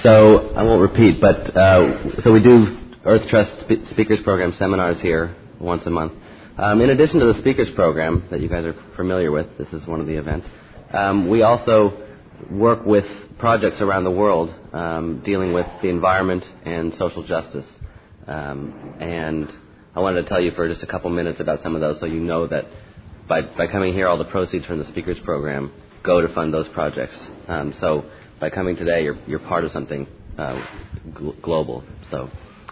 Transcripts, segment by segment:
So I won't repeat, but so we do Earth Trust Speakers Program seminars here once a month. In addition to the Speakers Program that you guys are familiar with, this is one of the events, we also work with projects around the world dealing with the environment and social justice. And I wanted to tell you for just a couple minutes about some of those so you know that by coming here, all the proceeds from the Speakers Program go to fund those projects. So by coming today, you're part of something global. So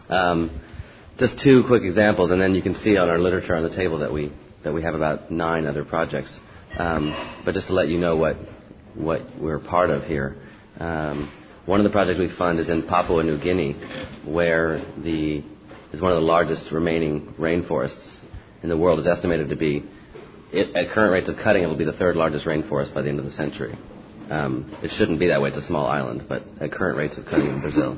just two quick examples, and then you can see on our literature on the table that we have about 9 other projects. But just to let you know what we're part of here. One of the projects we fund is in Papua New Guinea, where is one of the largest remaining rainforests in the world. Is estimated to be, at current rates of cutting, it will be the 3rd largest rainforest by the end of the century. It shouldn't be that way. It's a small island, but at current rates of cutting in Brazil.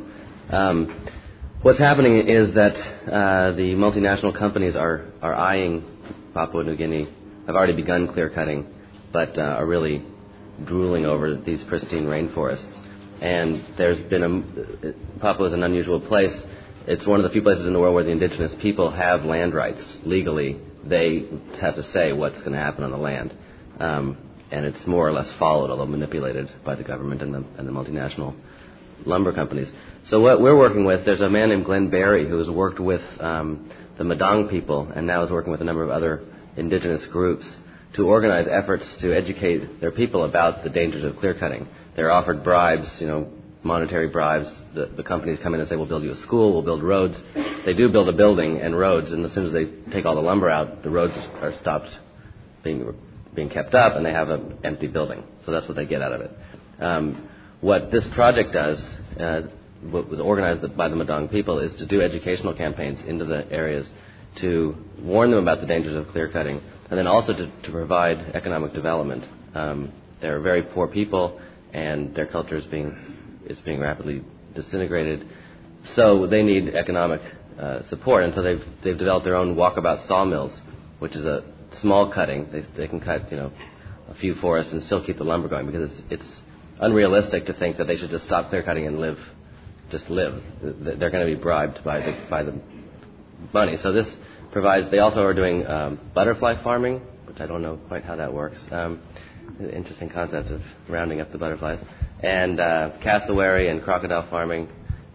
What's happening is that the multinational companies are eyeing Papua New Guinea, have already begun clear cutting, but are really drooling over these pristine rainforests. And there's been Papua is an unusual place. It's one of the few places in the world where the indigenous people have land rights legally. They have to say what's going to happen on the land. And it's more or less followed, although manipulated by the government and the multinational lumber companies. So what we're working with, there's a man named Glenn Berry who has worked with the Madang people and now is working with a number of other indigenous groups to organize efforts to educate their people about the dangers of clear cutting. They're offered bribes, monetary bribes. The companies come in and say, we'll build you a school, we'll build roads. They do build a building and roads, and as soon as they take all the lumber out, the roads are stopped being kept up, and they have an empty building. So that's what they get out of it. What this project does, what was organized by the Madang people, is to do educational campaigns into the areas to warn them about the dangers of clear cutting, and then also to provide economic development. They're very poor people, and their culture is being rapidly disintegrated. So they need economic support, and so they've developed their own walkabout sawmills, which is a small cutting. They can cut a few forests and still keep the lumber going, because it's unrealistic to think that they should just stop clear cutting and live. They're going to be bribed by the money. So this provides. They also are doing butterfly farming, which I don't know quite how that works. Interesting concept of rounding up the butterflies, and cassowary and crocodile farming,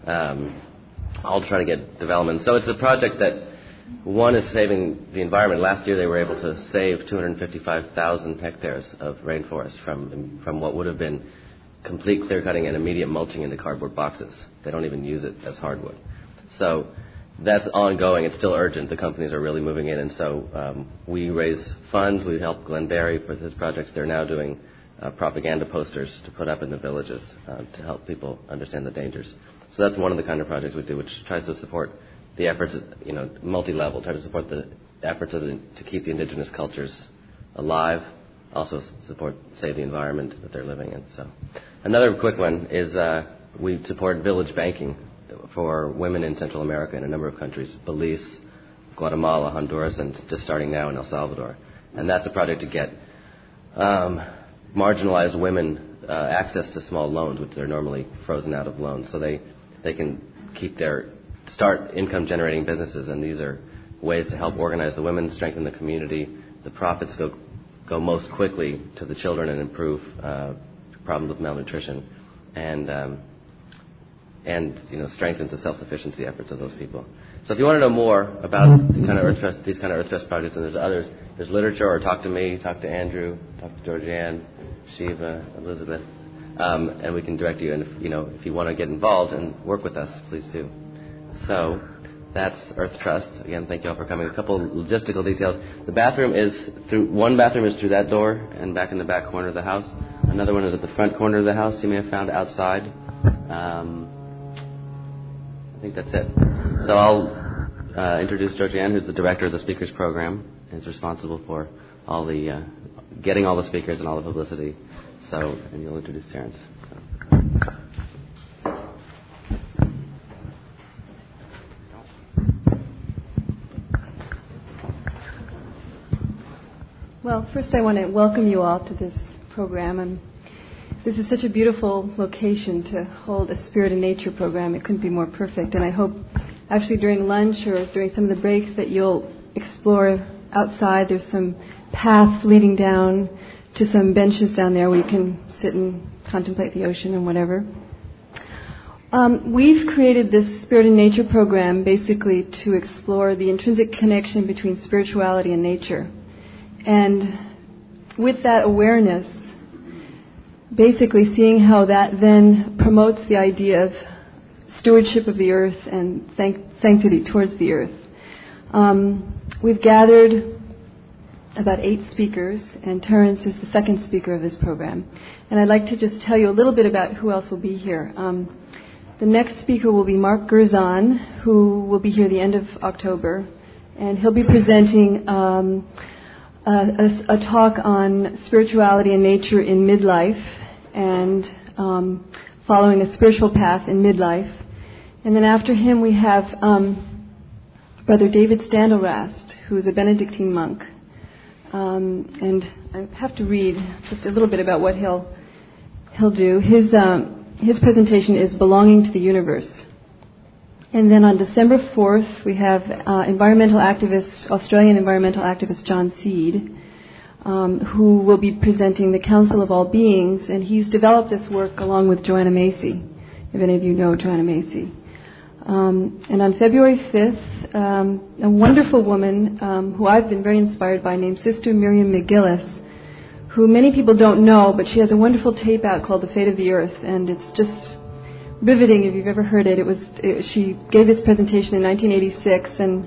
all trying to get development. So it's a project that one is saving the environment. Last year they were able to save 255,000 hectares of rainforest from what would have been complete clear cutting and immediate mulching into cardboard boxes. They don't even use it as hardwood. So that's ongoing. It's still urgent. The companies are really moving in, and so we raise funds. We help Glenn Berry with his projects. They're now doing propaganda posters to put up in the villages to help people understand the dangers. So that's one of the kind of projects we do, which tries to support the efforts, multi-level, try to support the efforts to keep the indigenous cultures alive, also save the environment that they're living in. So another quick one is we support village banking for women in Central America in a number of countries, Belize, Guatemala, Honduras, and just starting now in El Salvador. And that's a project to get marginalized women access to small loans, which they're normally frozen out of loans. So they can start income-generating businesses, and these are ways to help organize the women, strengthen the community. The profits go most quickly to the children and improve problems with malnutrition, and strengthens the self-sufficiency efforts of those people. So if you want to know more about these kind of Earth Trust projects, and there's others, there's literature, or talk to me, talk to Andrew, talk to Georgianne, Shiva, Elizabeth, and we can direct you. And if you want to get involved and work with us, please do. So that's Earth Trust. Again, thank you all for coming. A couple logistical details. One bathroom is through that door and back in the back corner of the house. Another one is at the front corner of the house. You may have found outside. I think that's it. So I'll introduce Georgianne, who's the director of the Speakers Program, and is responsible for all the getting all the speakers and all the publicity. And you'll introduce Terrence. Well, first I want to welcome you all to this program. I'm This is such a beautiful location to hold a Spirit and Nature program. It couldn't be more perfect. And I hope actually during lunch or during some of the breaks that you'll explore outside. There's some paths leading down to some benches down there where you can sit and contemplate the ocean and whatever. We've created this Spirit and Nature program basically to explore the intrinsic connection between spirituality and nature. And with that awareness, basically seeing how that then promotes the idea of stewardship of the earth and sanctity towards the earth. We've gathered about 8 speakers, and Terence is the second speaker of this program. And I'd like to just tell you a little bit about who else will be here. The next speaker will be Mark Gerzon, who will be here the end of October, and he'll be presenting a talk on spirituality and nature in midlife and following a spiritual path in midlife. And then after him we have Brother David Standelrast, who is a Benedictine monk. And I have to read just a little bit about what he'll do. His presentation is Belonging to the Universe. And then on December 4th, we have Australian environmental activist John Seed, who will be presenting The Council of All Beings, and he's developed this work along with Joanna Macy, if any of you know Joanna Macy. And on February 5th, a wonderful woman who I've been very inspired by named Sister Miriam McGillis, who many people don't know, but she has a wonderful tape out called The Fate of the Earth, and it's just riveting if you've ever heard it. She gave this presentation in 1986, and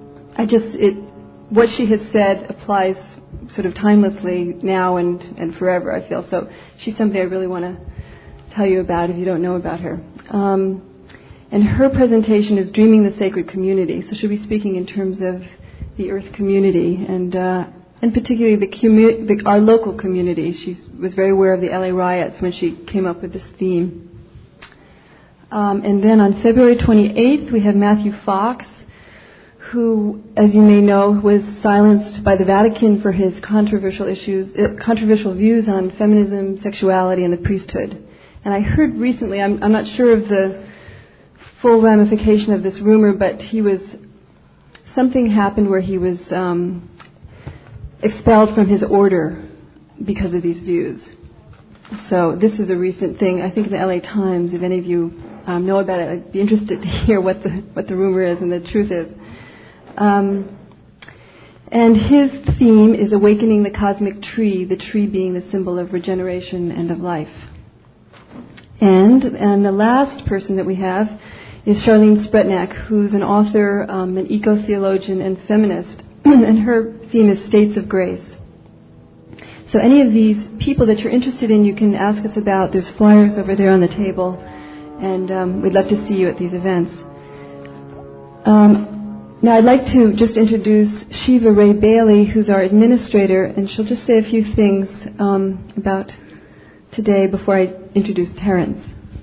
what she has said applies sort of timelessly now and forever, I feel. So she's somebody I really want to tell you about if you don't know about her. And her presentation is Dreaming the Sacred Community. So she'll be speaking in terms of the Earth community and particularly our local community. She was very aware of the LA riots when she came up with this theme. And then on February 28th, we have Matthew Fox, who, as you may know, was silenced by the Vatican for his controversial views on feminism, sexuality, and the priesthood. And I heard recently, I'm not sure of the full ramification of this rumor, but something happened where he was expelled from his order because of these views. So this is a recent thing, I think in the LA Times. If any of you know about it, I'd be interested to hear what the rumor is and the truth is. And his theme is Awakening the Cosmic Tree, the tree being the symbol of regeneration and of life. And the last person that we have is Charlene Spretnak, who's an author, an eco-theologian, and feminist. And her theme is States of Grace. So any of these people that you're interested in, you can ask us about. There's flyers over there on the table, and we'd love to see you at these events. Now I'd like to just introduce Shiva Ray Bailey, who's our administrator, and she'll just say a few things about today before I introduce Terence.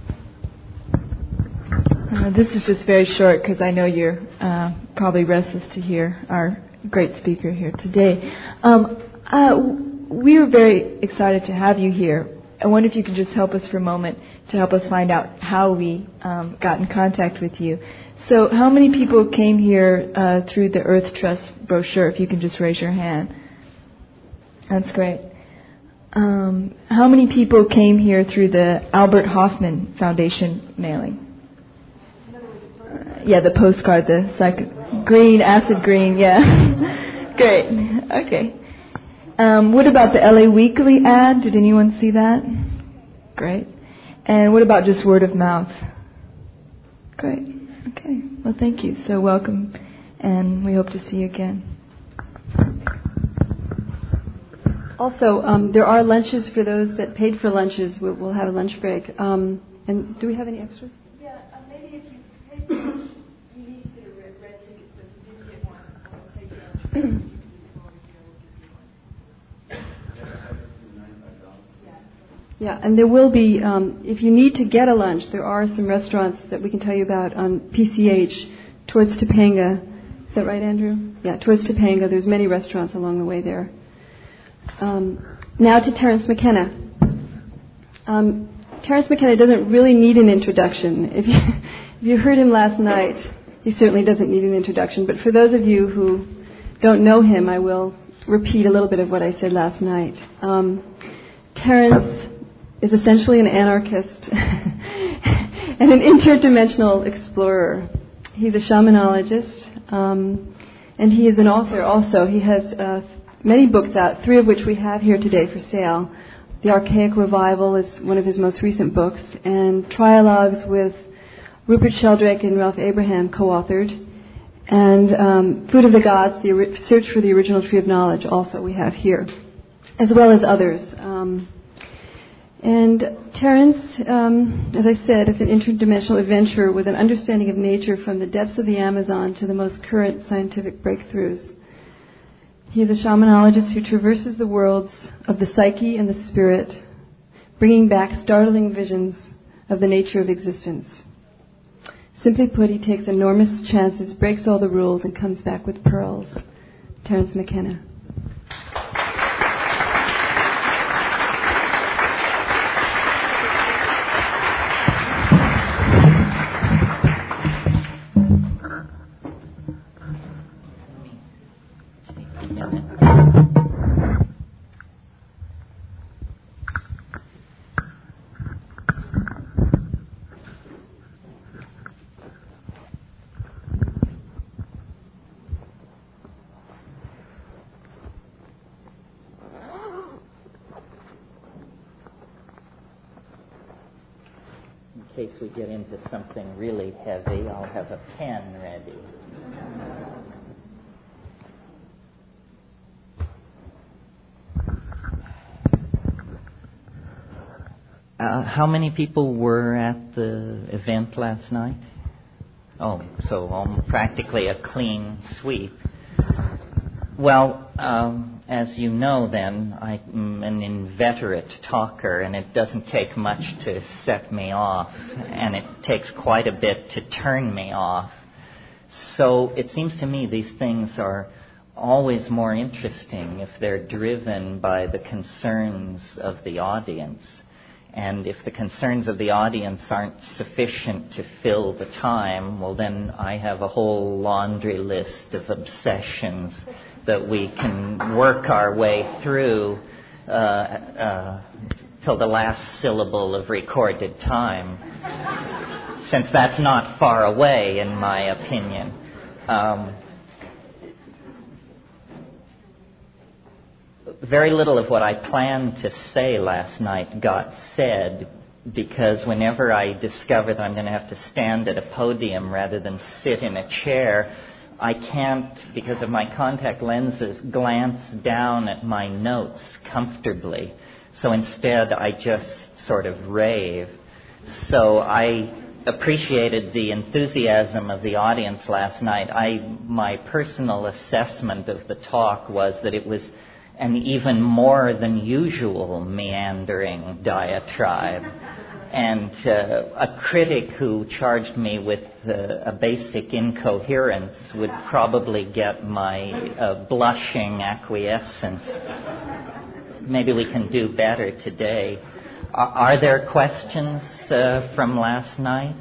This is just very short because I know you're probably restless to hear our great speaker here today. We are very excited to have you here. I wonder if you could just help us for a moment to help us find out how we got in contact with you. So how many people came here through the Earth Trust brochure, if you can just raise your hand? That's great. How many people came here through the Albert Hoffman Foundation mailing? The postcard, green, acid green, yeah. Great, okay. What about the LA Weekly ad? Did anyone see that? Great. And what about just word of mouth? Great. Okay. Well, thank you. So welcome, and we hope to see you again. Also, there are lunches for those that paid for lunches. We'll have a lunch break. And do we have any extras? Yeah, maybe if you paid for lunch, you need to get a red ticket, but if you didn't get one, I'll take it. Yeah, and there will be, if you need to get a lunch, there are some restaurants that we can tell you about on PCH towards Topanga. Is that right, Andrew? Yeah, towards Topanga. There's many restaurants along the way there. Now to Terence McKenna. Terence McKenna doesn't really need an introduction. If you heard him last night, he certainly doesn't need an introduction. But for those of you who don't know him, I will repeat a little bit of what I said last night. Terence is essentially an anarchist and an interdimensional explorer. He's a shamanologist, and he is an author also. He has many books out, 3 of which we have here today for sale. The Archaic Revival is one of his most recent books, and Trialogues with Rupert Sheldrake and Ralph Abraham co-authored, and Food of the Gods, the Search for the Original Tree of Knowledge, also we have here, as well as others. And Terence, as I said, is an interdimensional adventurer with an understanding of nature from the depths of the Amazon to the most current scientific breakthroughs. He is a shamanologist who traverses the worlds of the psyche and the spirit, bringing back startling visions of the nature of existence. Simply put, he takes enormous chances, breaks all the rules, and comes back with pearls. Terence McKenna. In case we get into something really heavy, I'll have a pen ready. How many people were at the event last night? Oh, so practically a clean sweep. Well, as you know then, I'm an inveterate talker, and it doesn't take much to set me off, and it takes quite a bit to turn me off. So it seems to me these things are always more interesting if they're driven by the concerns of the audience. And if the concerns of the audience aren't sufficient to fill the time, well, then I have a whole laundry list of obsessions that we can work our way through till the last syllable of recorded time, since that's not far away, in my opinion. Very little of what I planned to say last night got said, because whenever I discover that I'm going to have to stand at a podium rather than sit in a chair, I can't, because of my contact lenses, glance down at my notes comfortably. So instead, I just sort of rave. So I appreciated the enthusiasm of the audience last night. My personal assessment of the talk was that it was an even more than usual meandering diatribe. And a critic who charged me with a basic incoherence would probably get my blushing acquiescence. Maybe we can do better today. Are there questions from last night?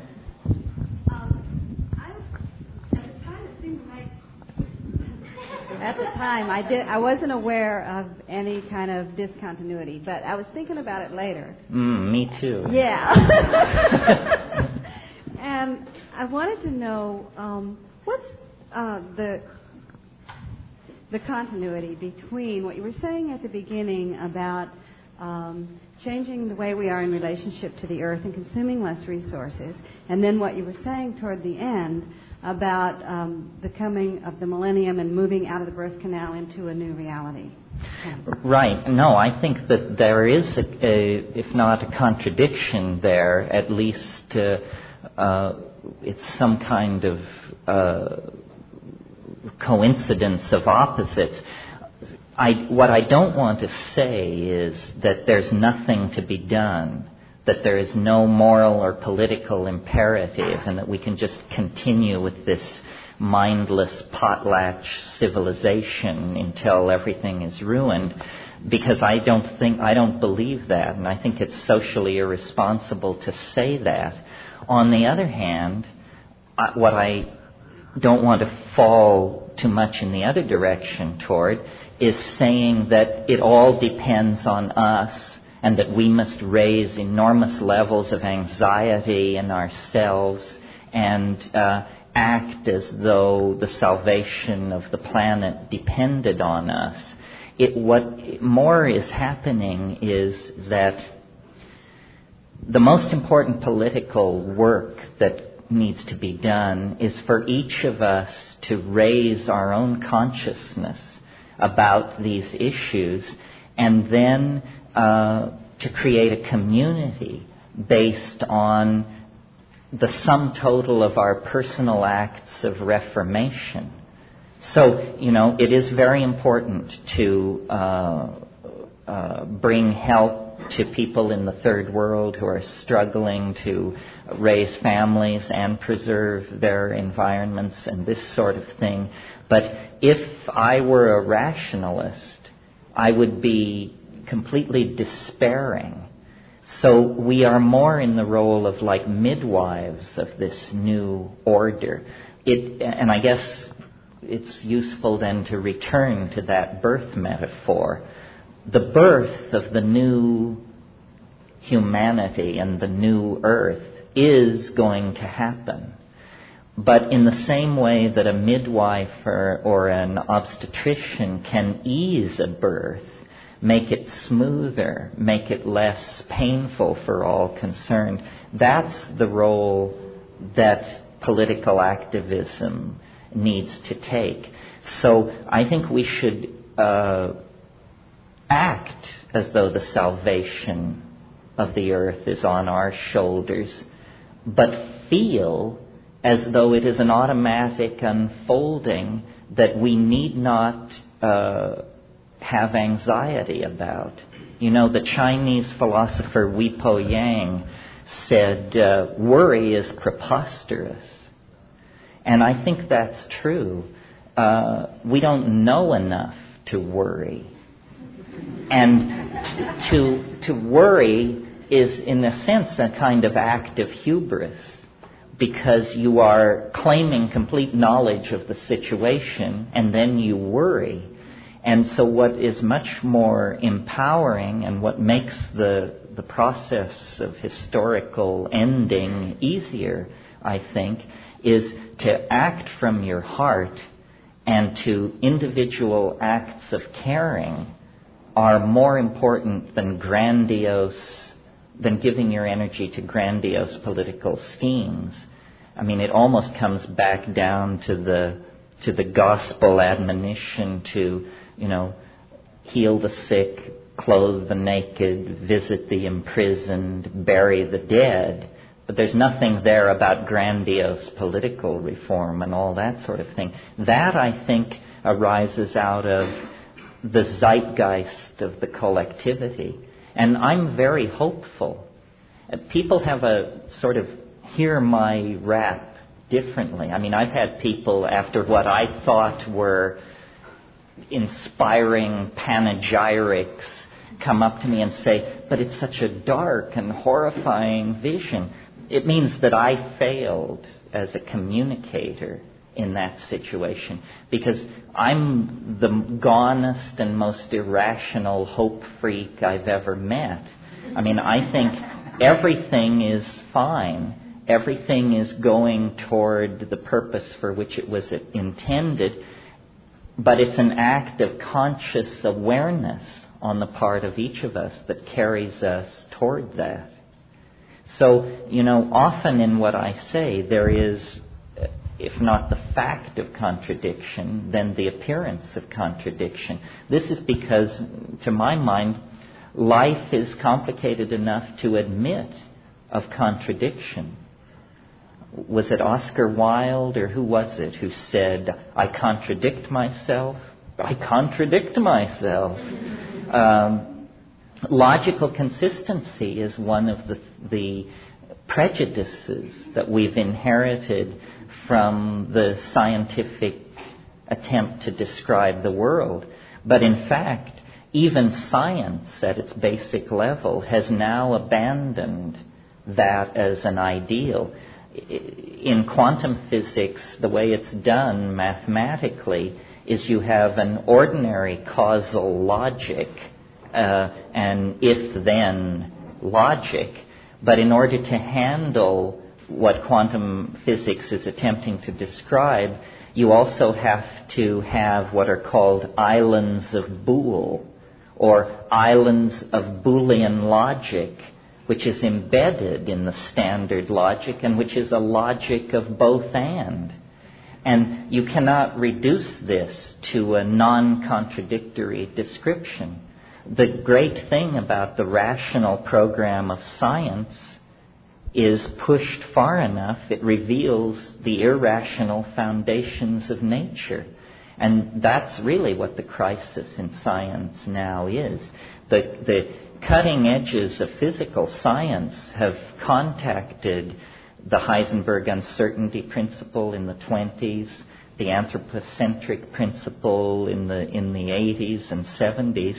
At the time, I wasn't aware of any kind of discontinuity, but I was thinking about it later. Me too. Yeah. And I wanted to know what's the continuity between what you were saying at the beginning about changing the way we are in relationship to the earth and consuming less resources, and then what you were saying toward the end about the coming of the millennium and moving out of the birth canal into a new reality. Right. No, I think that there is, if not a contradiction there, at least it's some kind of coincidence of opposites. What I don't want to say is that there's nothing to be done, that there is no moral or political imperative, and that we can just continue with this mindless potlatch civilization until everything is ruined, because I don't believe that, and I think it's socially irresponsible to say that. On the other hand, what I don't want to fall too much in the other direction toward is saying that it all depends on us and that we must raise enormous levels of anxiety in ourselves and act as though the salvation of the planet depended on us. What more is happening is that the most important political work that needs to be done is for each of us to raise our own consciousness about these issues, and then to create a community based on the sum total of our personal acts of reformation. So, it is very important to bring help to people in the third world who are struggling to raise families and preserve their environments and this sort of thing. But if I were a rationalist, I would be completely despairing. So we are more in the role of like midwives of this new order. And I guess it's useful then to return to that birth metaphor. The birth of the new humanity and the new earth is going to happen. But in the same way that a midwife or an obstetrician can ease a birth, make it smoother, make it less painful for all concerned, that's the role that political activism needs to take. So I think we should act as though the salvation of the earth is on our shoulders, but feel as though it is an automatic unfolding that we need not have anxiety about. The Chinese philosopher Wi Po Yang said, worry is preposterous. And I think that's true. We don't know enough to worry. And to worry is, in a sense, a kind of act of hubris, because you are claiming complete knowledge of the situation and then you worry. And so what is much more empowering and what makes the process of historical ending easier, I think, is to act from your heart, and to individual acts of caring are more important than giving your energy to grandiose political schemes. I mean, it almost comes back down to the gospel admonition to, heal the sick, clothe the naked, visit the imprisoned, bury the dead. But there's nothing there about grandiose political reform and all that sort of thing. That, I think, arises out of the zeitgeist of the collectivity. And I'm very hopeful. People have a sort of hear my rap differently. I mean, I've had people, after what I thought were inspiring panegyrics, come up to me and say, but it's such a dark and horrifying vision. It means that I failed as a communicator in that situation, because I'm the gonest and most irrational hope freak I've ever met. I mean, I think everything is fine. Everything is going toward the purpose for which it was intended, but it's an act of conscious awareness on the part of each of us that carries us toward that. So, often in what I say, there is, if not the fact of contradiction, then the appearance of contradiction. This is because, to my mind, life is complicated enough to admit of contradiction. Was it Oscar Wilde, or who was it, who said, I contradict myself? I contradict myself. Logical consistency is one of the prejudices that we've inherited from the scientific attempt to describe the world. But in fact, even science at its basic level has now abandoned that as an ideal. In quantum physics, the way it's done mathematically is you have an ordinary causal logic, and if-then logic, but in order to handle what quantum physics is attempting to describe, you also have to have what are called islands of Boole, or islands of Boolean logic, which is embedded in the standard logic and which is a logic of both and. And you cannot reduce this to a non-contradictory description. The great thing about the rational program of science is pushed far enough, it reveals the irrational foundations of nature. And that's really what the crisis in science now is. The cutting edges of physical science have contacted the Heisenberg uncertainty principle in the 20s, the anthropocentric principle in the 80s and 70s,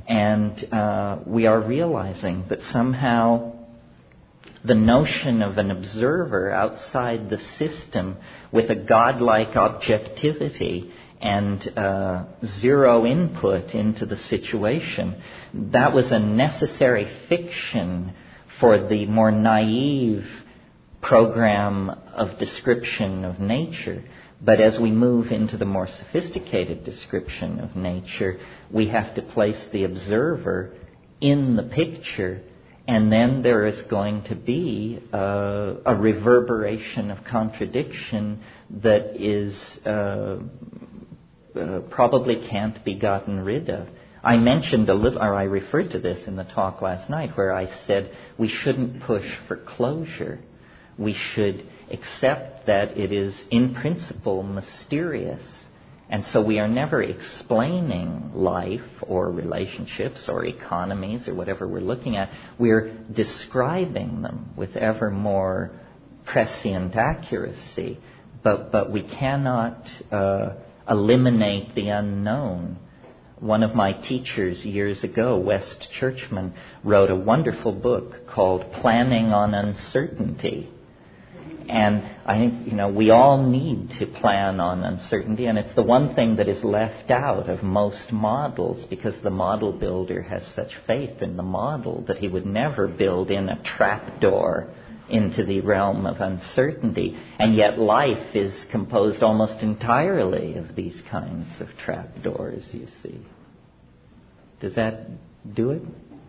and we are realizing that somehow the notion of an observer outside the system with a godlike objectivity and zero input into the situation, that was a necessary fiction for the more naive program of description of nature. But as we move into the more sophisticated description of nature, we have to place the observer in the picture, and then there is going to be a reverberation of contradiction that is probably can't be gotten rid of. I mentioned I referred to this in the talk last night, where I said we shouldn't push for closure. We should accept that it is in principle mysterious, and so we are never explaining life or relationships or economies or whatever we're looking at. We're describing them with ever more prescient accuracy, but we cannot eliminate the unknown. One of my teachers years ago, West Churchman, wrote a wonderful book called Planning on Uncertainty. And I think, we all need to plan on uncertainty, and it's the one thing that is left out of most models, because the model builder has such faith in the model that he would never build in a trapdoor into the realm of uncertainty. And yet life is composed almost entirely of these kinds of trapdoors, you see. Does that do it?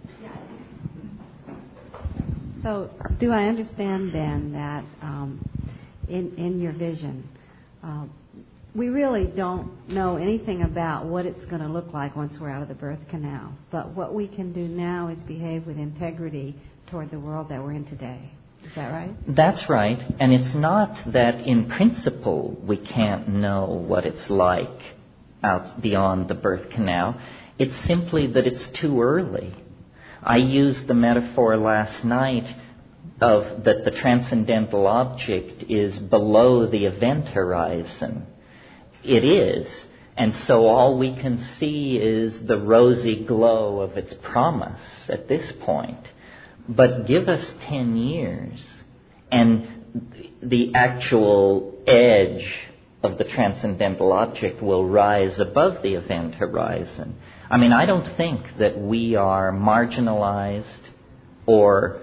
So, do I understand then that in your vision, we really don't know anything about what it's going to look like once we're out of the birth canal, but what we can do now is behave with integrity toward the world that we're in today. Is that right? That's right. And it's not that in principle we can't know what it's like out beyond the birth canal. It's simply that it's too early. I used the metaphor last night of that the transcendental object is below the event horizon. It is. And so all we can see is the rosy glow of its promise at this point. But give us 10 years, and the actual edge of the transcendental object will rise above the event horizon. I mean, I don't think that we are marginalized or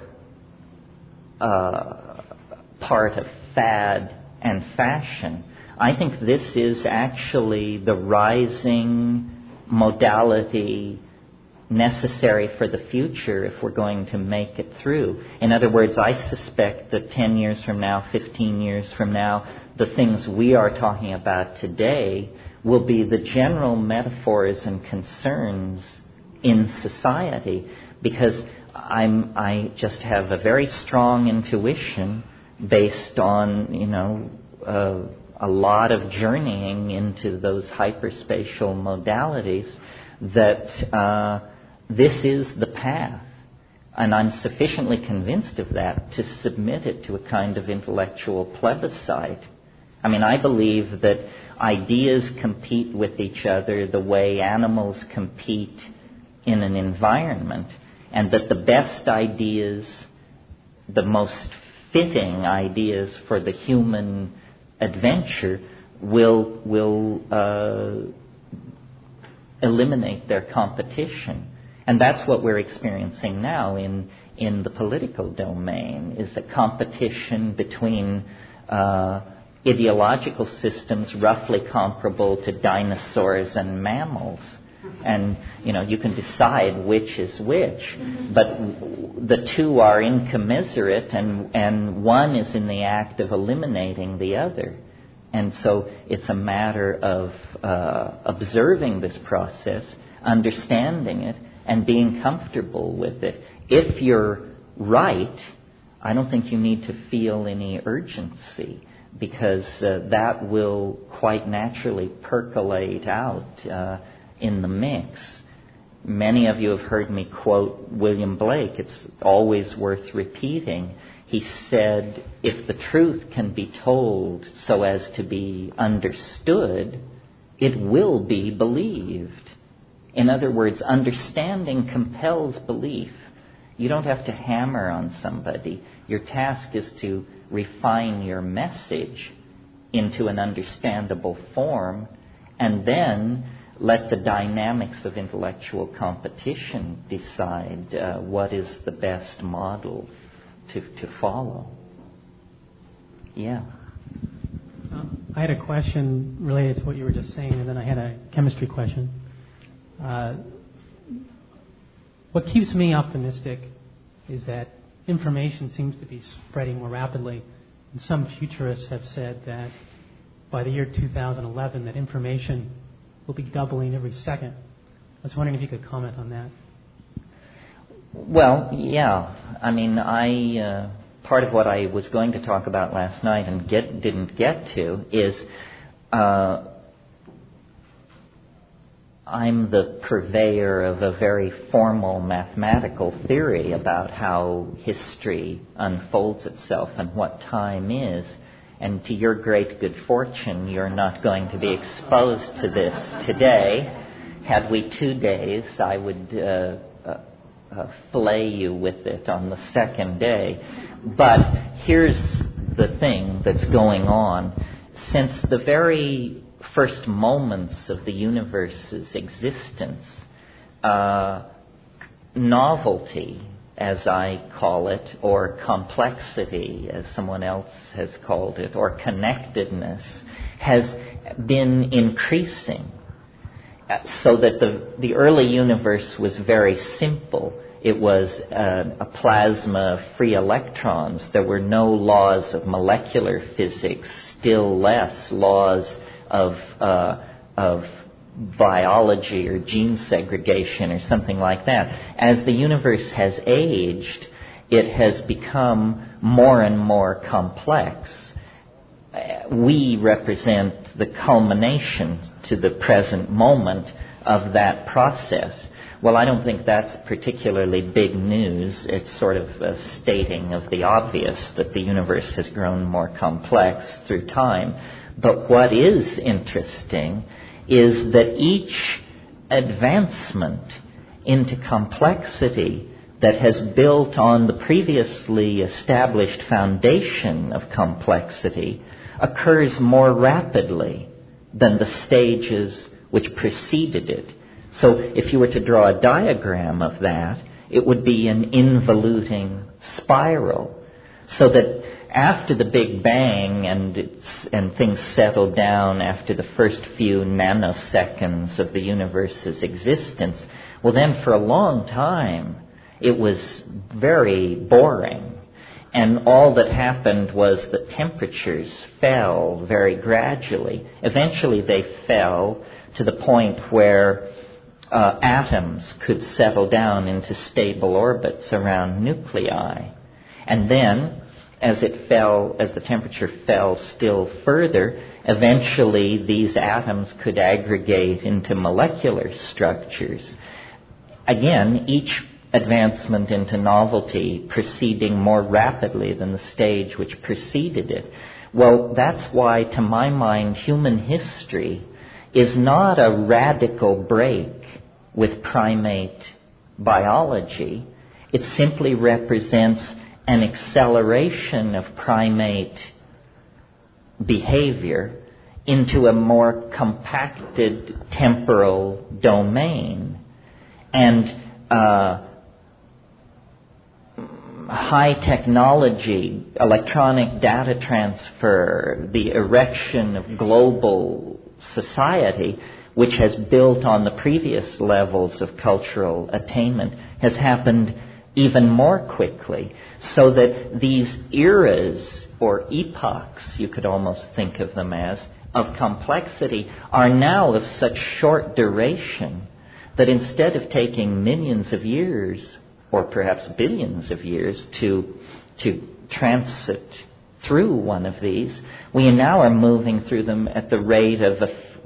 part of fad and fashion. I think this is actually the rising modality necessary for the future if we're going to make it through. In other words, I suspect that 10 years from now, 15 years from now, the things we are talking about today will be the general metaphors and concerns in society, because I just have a very strong intuition based on, a lot of journeying into those hyperspatial modalities that this is the path. And I'm sufficiently convinced of that to submit it to a kind of intellectual plebiscite I mean, I believe that ideas compete with each other the way animals compete in an environment, and that the best ideas, the most fitting ideas for the human adventure will eliminate their competition. And that's what we're experiencing now in the political domain, is a competition between ideological systems roughly comparable to dinosaurs and mammals. And, you can decide which is which, but the two are incommensurate, and one is in the act of eliminating the other. And so it's a matter of observing this process, understanding it, and being comfortable with it. If you're right, I don't think you need to feel any urgency, because that will quite naturally percolate out in the mix. Many of you have heard me quote William Blake. It's always worth repeating. He said, if the truth can be told so as to be understood, it will be believed. In other words, understanding compels belief. You don't have to hammer on somebody. Your task is to refine your message into an understandable form, and then let the dynamics of intellectual competition decide what is the best model to follow. Yeah. I had a question related to what you were just saying, and then I had a chemistry question. What keeps me optimistic is that information seems to be spreading more rapidly. And some futurists have said that by the year 2011, that information will be doubling every second. I was wondering if you could comment on that. Well, yeah. I mean, part of what I was going to talk about last night and didn't get to is I'm the purveyor of a very formal mathematical theory about how history unfolds itself and what time is. And to your great good fortune, you're not going to be exposed to this today. Had we 2 days, I would flay you with it on the second day. But here's the thing that's going on. Since the very first moments of the universe's existence, novelty, as I call it, or complexity, as someone else has called it, or connectedness, has been increasing. So that the early universe was very simple. It was a plasma of free electrons. There were no laws of molecular physics, still less laws of biology or gene segregation or something like that. As the universe has aged, it has become more and more complex. We represent the culmination to the present moment of that process. Well, I don't think that's particularly big news. It's sort of a stating of the obvious that the universe has grown more complex through time. But what is interesting is that each advancement into complexity that has built on the previously established foundation of complexity occurs more rapidly than the stages which preceded it. So if you were to draw a diagram of that, it would be an involuting spiral. So that after the Big Bang and things settled down after the first few nanoseconds of the universe's existence, well then for a long time it was very boring. And all that happened was that temperatures fell very gradually. Eventually they fell to the point where atoms could settle down into stable orbits around nuclei. And then, as the temperature fell still further, eventually these atoms could aggregate into molecular structures. Again, each advancement into novelty proceeding more rapidly than the stage which preceded it. Well, that's why, to my mind, human history is not a radical break with primate biology. It simply represents an acceleration of primate behavior into a more compacted temporal domain. And high technology, electronic data transfer, the erection of global society, which has built on the previous levels of cultural attainment, has happened even more quickly. So that these eras, or epochs, you could almost think of them as, of complexity, are now of such short duration that instead of taking millions of years, or perhaps billions of years, to transit through one of these, we now are moving through them at the rate of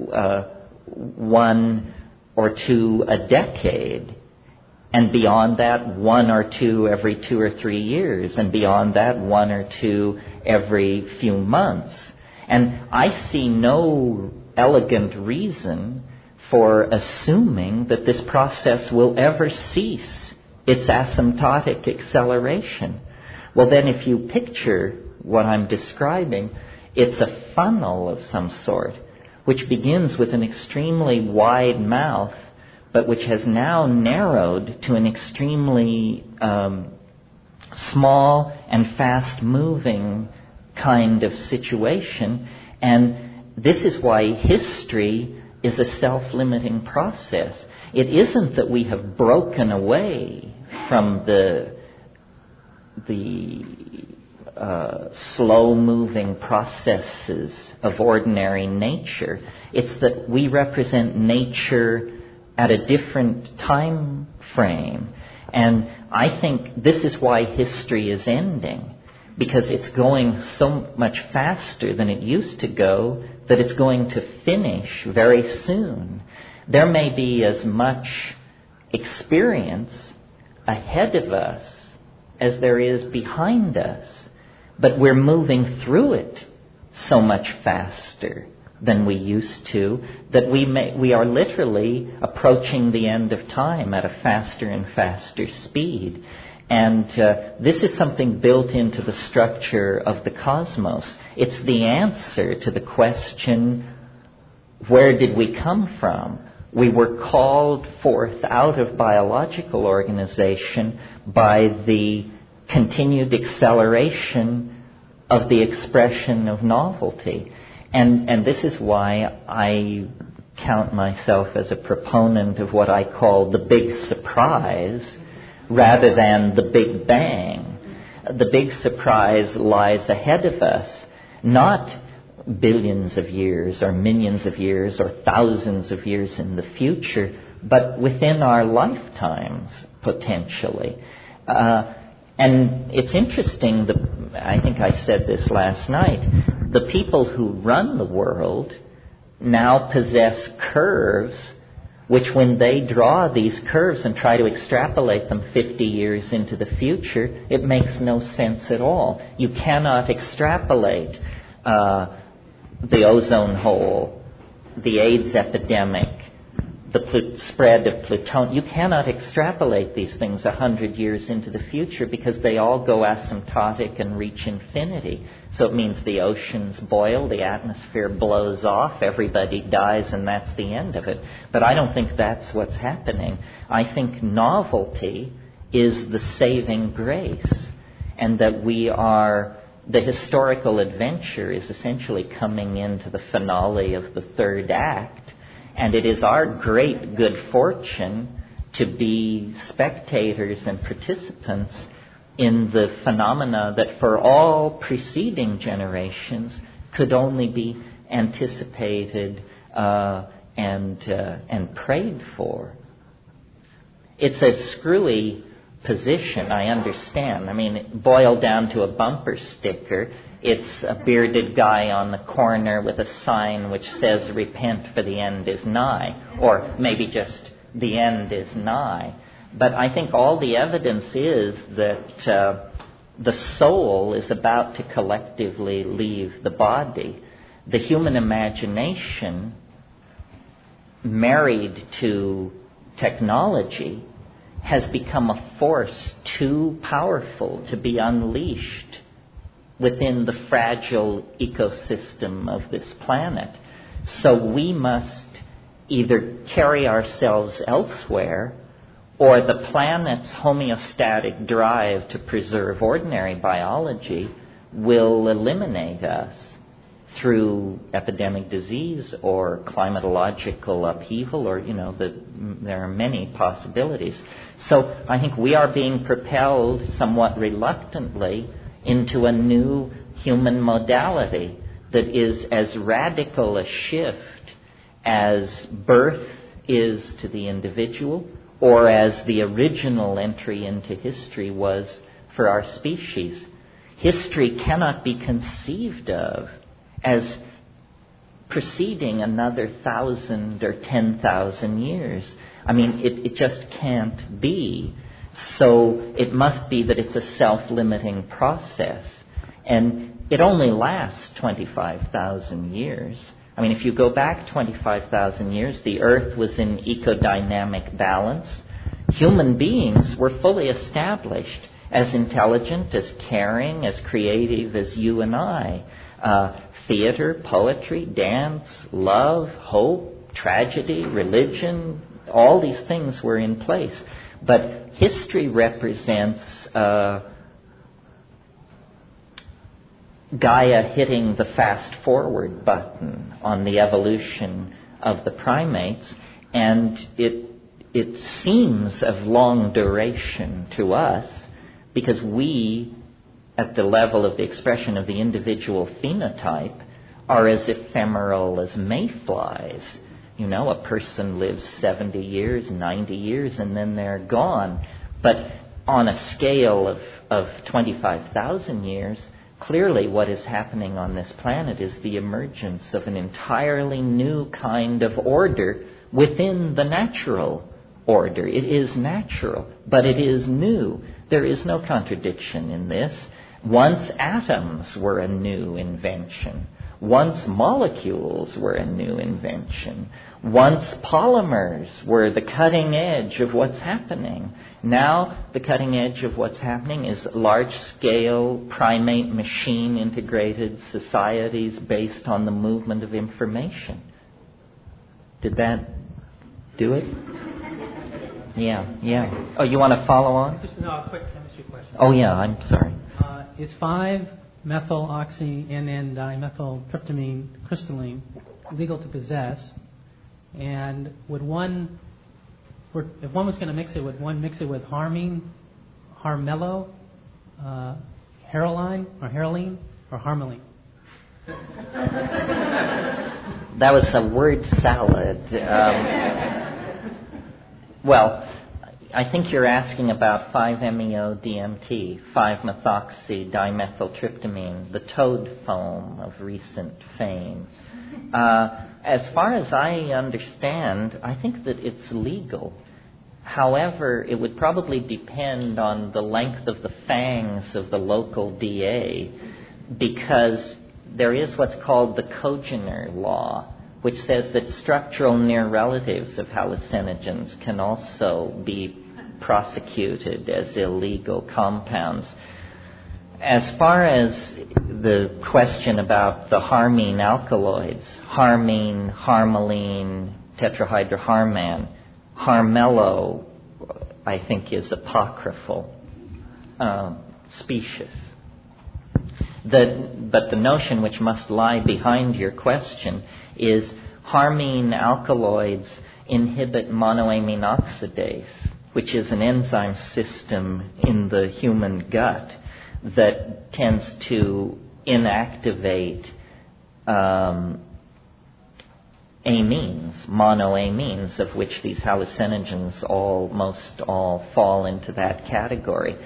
one or two a decade. And beyond that, one or two every 2 or 3 years. And beyond that, one or two every few months. And I see no elegant reason for assuming that this process will ever cease its asymptotic acceleration. Well, then if you picture what I'm describing, it's a funnel of some sort, which begins with an extremely wide mouth, but which has now narrowed to an extremely small and fast-moving kind of situation. And this is why history is a self-limiting process. It isn't that we have broken away from the slow-moving processes of ordinary nature. It's that we represent nature at a different time frame. And I think this is why history is ending, because it's going so much faster than it used to go that it's going to finish very soon. There may be as much experience ahead of us as there is behind us, but we're moving through it so much faster than we used to that we are literally approaching the end of time at a faster and faster speed. And this is something built into the structure of the cosmos. It's the answer to the question, where did we come from? We were called forth out of biological organization by the continued acceleration of the expression of novelty. And this is why I count myself as a proponent of what I call the big surprise rather than the Big Bang. The big surprise lies ahead of us, not billions of years or millions of years or thousands of years in the future, but within our lifetimes, potentially. And it's interesting, I think I said this last night, the people who run the world now possess curves which, when they draw these curves and try to extrapolate them 50 years into the future, it makes no sense at all. You cannot extrapolate the ozone hole, the AIDS epidemic, the spread of plutonium. You cannot extrapolate these things 100 years into the future because they all go asymptotic and reach infinity. So it means the oceans boil, the atmosphere blows off, everybody dies, and that's the end of it. But I don't think that's what's happening. I think novelty is the saving grace, and that the historical adventure is essentially coming into the finale of the third act, and it is our great good fortune to be spectators and participants in the phenomena that for all preceding generations could only be anticipated and prayed for. It's a screwy position, I understand. I mean, boiled down to a bumper sticker, it's a bearded guy on the corner with a sign which says, "Repent, for the end is nigh," or maybe just "the end is nigh." But I think all the evidence is that the soul is about to collectively leave the body. The human imagination, married to technology, has become a force too powerful to be unleashed within the fragile ecosystem of this planet. So we must either carry ourselves elsewhere, or the planet's homeostatic drive to preserve ordinary biology will eliminate us through epidemic disease or climatological upheaval, or, there are many possibilities. So I think we are being propelled somewhat reluctantly into a new human modality that is as radical a shift as birth is to the individual, or as the original entry into history was for our species. History cannot be conceived of as preceding another 1,000 or 10,000 years. I mean, it just can't be. So it must be that it's a self-limiting process. And it only lasts 25,000 years. I mean, if you go back 25,000 years, the Earth was in ecodynamic balance. Human beings were fully established, as intelligent, as caring, as creative as you and I. Theater, poetry, dance, love, hope, tragedy, religion, all these things were in place. But history represents Gaia hitting the fast-forward button on the evolution of the primates, and it seems of long duration to us because we, at the level of the expression of the individual phenotype, are as ephemeral as mayflies. A person lives 70 years, 90 years, and then they're gone. But on a scale of 25,000 years, clearly what is happening on this planet is the emergence of an entirely new kind of order within the natural order. It is natural, but it is new. There is no contradiction in this. Once atoms were a new invention. Once molecules were a new invention. Once polymers were the cutting edge of what's happening. Now the cutting edge of what's happening is large-scale primate machine-integrated societies based on the movement of information. Did that do it? Yeah. Oh, you want to follow on? No, a quick chemistry question. Oh, yeah, I'm sorry. Is 5-methyloxy-NN-dimethyltryptamine crystalline legal to possess? And if one was going to mix it, would one mix it with harmine, harmelo, heroline, or harmaline? That was a word salad. Well, I think you're asking about 5-MeO-DMT, 5-methoxy-dimethyltryptamine, the toad foam of recent fame. As far as I understand, I think that it's legal. However, it would probably depend on the length of the fangs of the local DA, because there is what's called the Kogener law, which says that structural near relatives of hallucinogens can also be prosecuted as illegal compounds. As far as the question about the harmine alkaloids, harmine, harmaline, tetrahydroharman, harmelo, I think is apocryphal, specious. But the notion which must lie behind your question is harmine alkaloids inhibit monoamine oxidase, which is an enzyme system in the human gut that tends to inactivate amines, monoamines, of which these hallucinogens almost all fall into that category.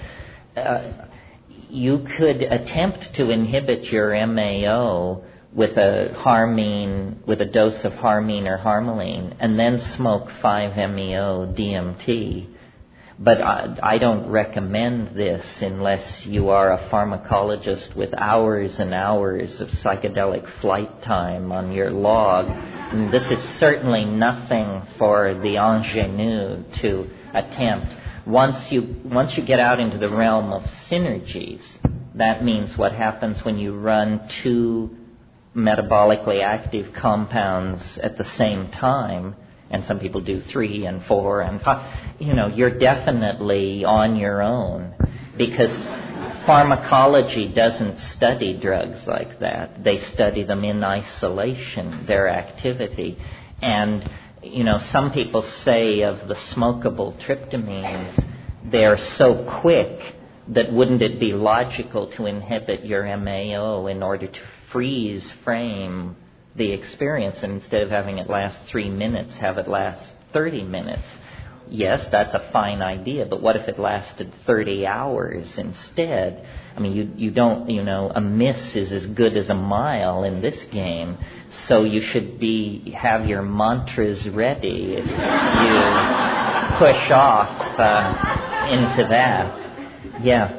You could attempt to inhibit your MAO with a dose of harmine or harmaline, and then smoke 5-MeO-DMT. But I don't recommend this unless you are a pharmacologist with hours and hours of psychedelic flight time on your log. And this is certainly nothing for the ingenue to attempt. Once you get out into the realm of synergies, that means what happens when you run two metabolically active compounds at the same time, and some people do 3 and 4 and 5, you're definitely on your own, because pharmacology doesn't study drugs like that. They study them in isolation, their activity. And, some people say of the smokable tryptamines, they're so quick that wouldn't it be logical to inhibit your MAO in order to freeze frame the experience, and instead of having it last 3 minutes, have it last 30 minutes. Yes, that's a fine idea, but what if it lasted 30 hours instead? I mean, you don't, a miss is as good as a mile in this game, so you should have your mantras ready if you push off into that. Yeah.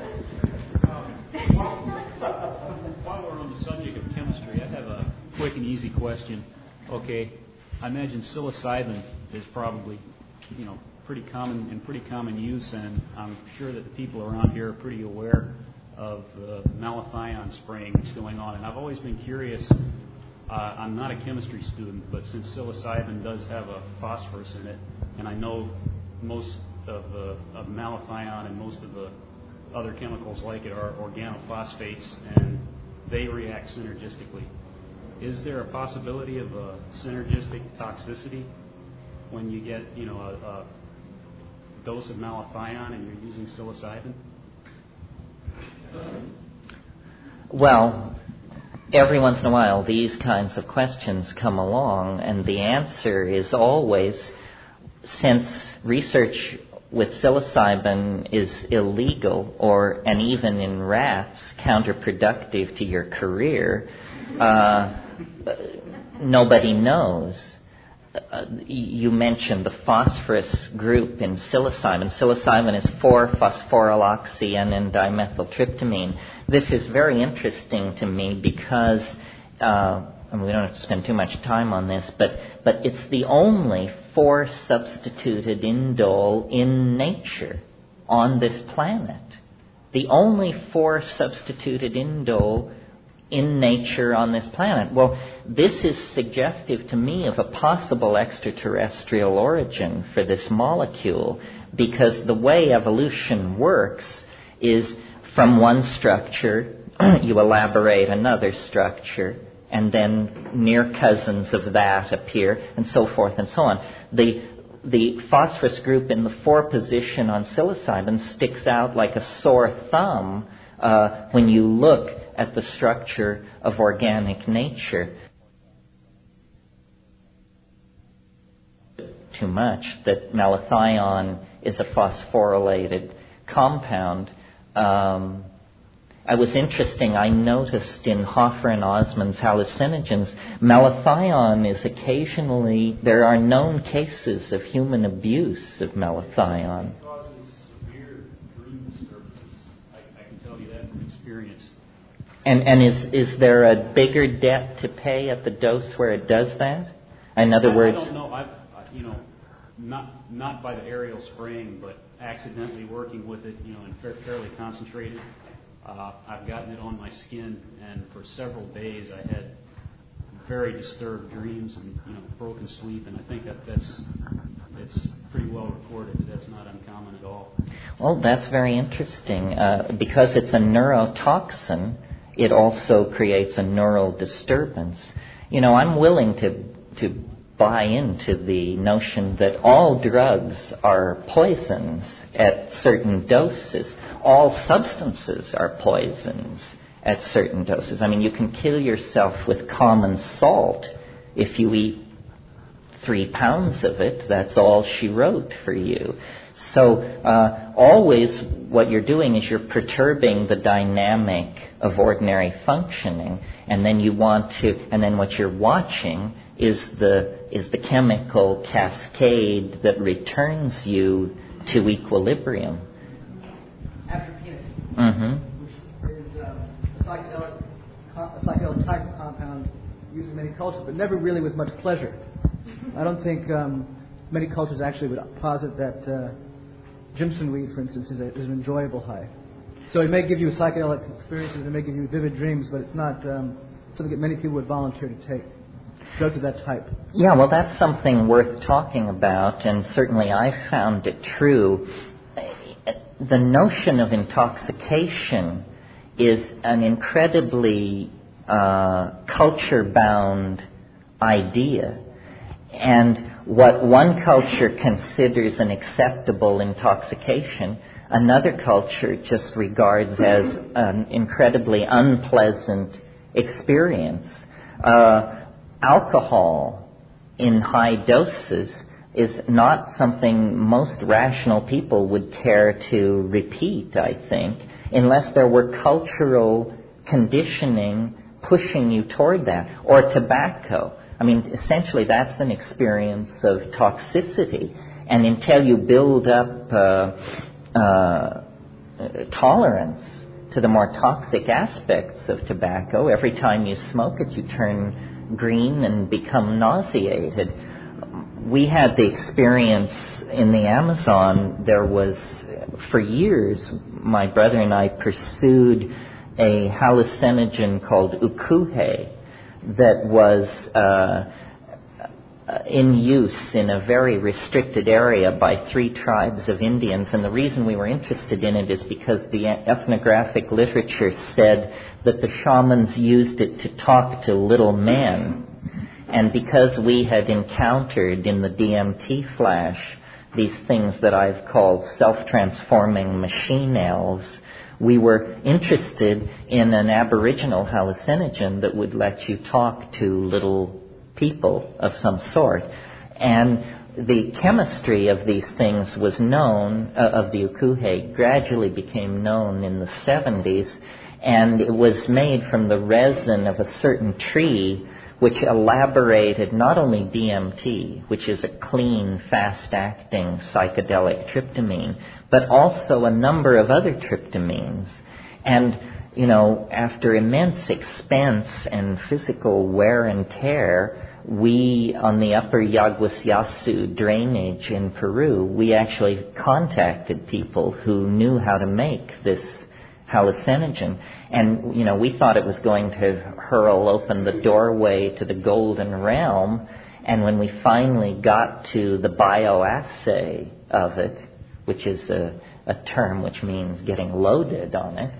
While we're on the subject of chemistry, I have a quick and easy question. Okay, I imagine psilocybin is probably, pretty common use, and I'm sure that the people around here are pretty aware of the malathion spraying that's going on. And I've always been curious. I'm not a chemistry student, but since psilocybin does have a phosphorus in it, and I know most of malathion and most of the other chemicals like it are organophosphates, and they react synergistically. Is there a possibility of a synergistic toxicity when you get, a dose of malathion and you're using psilocybin? Well, every once in a while these kinds of questions come along, and the answer is always, since research with psilocybin is illegal and even in rats counterproductive to your career, nobody knows. You mentioned the phosphorus group in psilocybin. Psilocybin is 4-phosphoryloxy-N-dimethyltryptamine. This is very interesting to me because, and we don't have to spend too much time on this, but it's the only 4-substituted indole in nature on this planet. The only 4-substituted indole in nature on this planet. Well, this is suggestive to me of a possible extraterrestrial origin for this molecule, because the way evolution works is from one structure you elaborate another structure, and then near cousins of that appear, and so forth and so on. The phosphorus group in the 4 position on psilocybin sticks out like a sore thumb when you look at the structure of organic nature. Too much that malathion is a phosphorylated compound. I was interesting, I noticed in Hoffer and Osmond's hallucinogens, malathion is occasionally, there are known cases of human abuse of malathion. It causes severe dream disturbances. I can tell you that from experience. And is there a bigger debt to pay at the dose where it does that? In other words, I don't know. Not by the aerial spraying, but accidentally working with it, and fairly concentrated. I've gotten it on my skin, and for several days I had very disturbed dreams and broken sleep, and I think it's pretty well recorded. That's not uncommon at all. Well, that's very interesting. Because it's a neurotoxin, it also creates a neural disturbance. I'm willing to buy into the notion that all drugs are poisons at certain doses. All substances are poisons at certain doses. I mean, you can kill yourself with common salt if you eat 3 pounds of it. That's all she wrote for you. So always what you're doing is you're perturbing the dynamic of ordinary functioning, and then what you're watching is the chemical cascade that returns you to equilibrium. Atropinic, Mm-hmm. which is a psychedelic type of compound used in many cultures, but never really with much pleasure. I don't think many cultures actually would posit that Jimson weed, for instance, is an enjoyable high. So it may give you psychedelic experiences, it may give you vivid dreams, but it's not something that many people would volunteer to take. Drugs of that type. Yeah, well, that's something worth talking about, and certainly I found it true. The notion of intoxication is an incredibly culture-bound idea. And what one culture considers an acceptable intoxication, another culture just regards as an incredibly unpleasant experience. Alcohol in high doses is not something most rational people would care to repeat, I think, unless there were cultural conditioning pushing you toward that. Or tobacco. I mean, essentially that's an experience of toxicity. And until you build up tolerance to the more toxic aspects of tobacco, every time you smoke it, you turn green and become nauseated. We had the experience in the Amazon. There was, for years, my brother and I pursued a hallucinogen called ukuhe that was in use in a very restricted area by 3 tribes of Indians. And the reason we were interested in it is because the ethnographic literature said that the shamans used it to talk to little men. And because we had encountered in the DMT flash these things that I've called self-transforming machine elves, we were interested in an aboriginal hallucinogen that would let you talk to little people of some sort. And the chemistry of these things was known, of the ukuhe, gradually became known in the 70s, and it was made from the resin of a certain tree which elaborated not only DMT, which is a clean, fast-acting psychedelic tryptamine, but also a number of other tryptamines. And, you know, after immense expense and physical wear and tear, we, on the upper Yaguasyasu drainage in Peru, we actually contacted people who knew how to make this hallucinogen. And, you know, we thought it was going to hurl open the doorway to the golden realm. And when we finally got to the bioassay of it, which is a term which means getting loaded on it,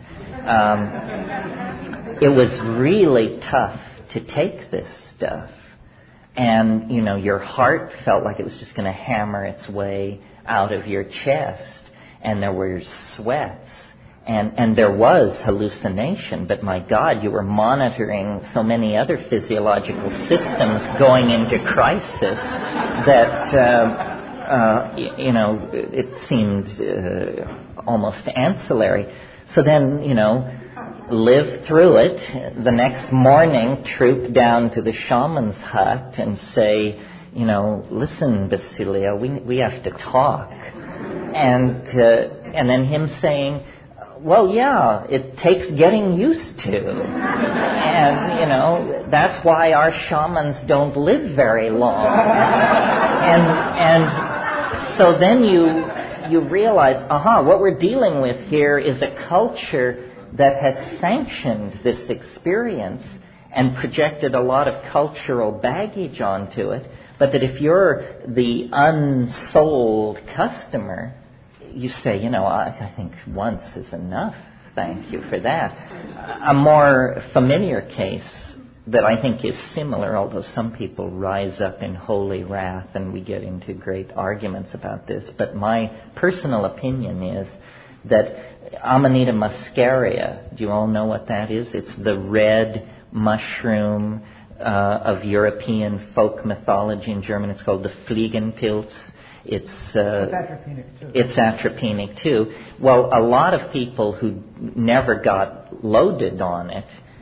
it was really tough to take this stuff. And, you know, your heart felt like it was just going to hammer its way out of your chest. And there were sweats. And there was hallucination. But, my God, you were monitoring so many other physiological systems going into crisis that, you know, it seemed almost ancillary. So then, you know, live through it. The next morning, troop down to the shaman's hut and say, you know, listen, Basilio, we have to talk. And then him saying, well, yeah, it takes getting used to. And, you know, that's why our shamans don't live very long. And so then you realize, what we're dealing with here is a culture that has sanctioned this experience and projected a lot of cultural baggage onto it, but that if you're the unsold customer, you say, you know, I think once is enough. Thank you for that. A more familiar case that I think is similar, although some people rise up in holy wrath and we get into great arguments about this, but my personal opinion is that Amanita muscaria, do you all know what that is? It's the red mushroom of European folk mythology. In German it's called the Fliegenpilz. It's atropinic too. Well, a lot of people who never got loaded on it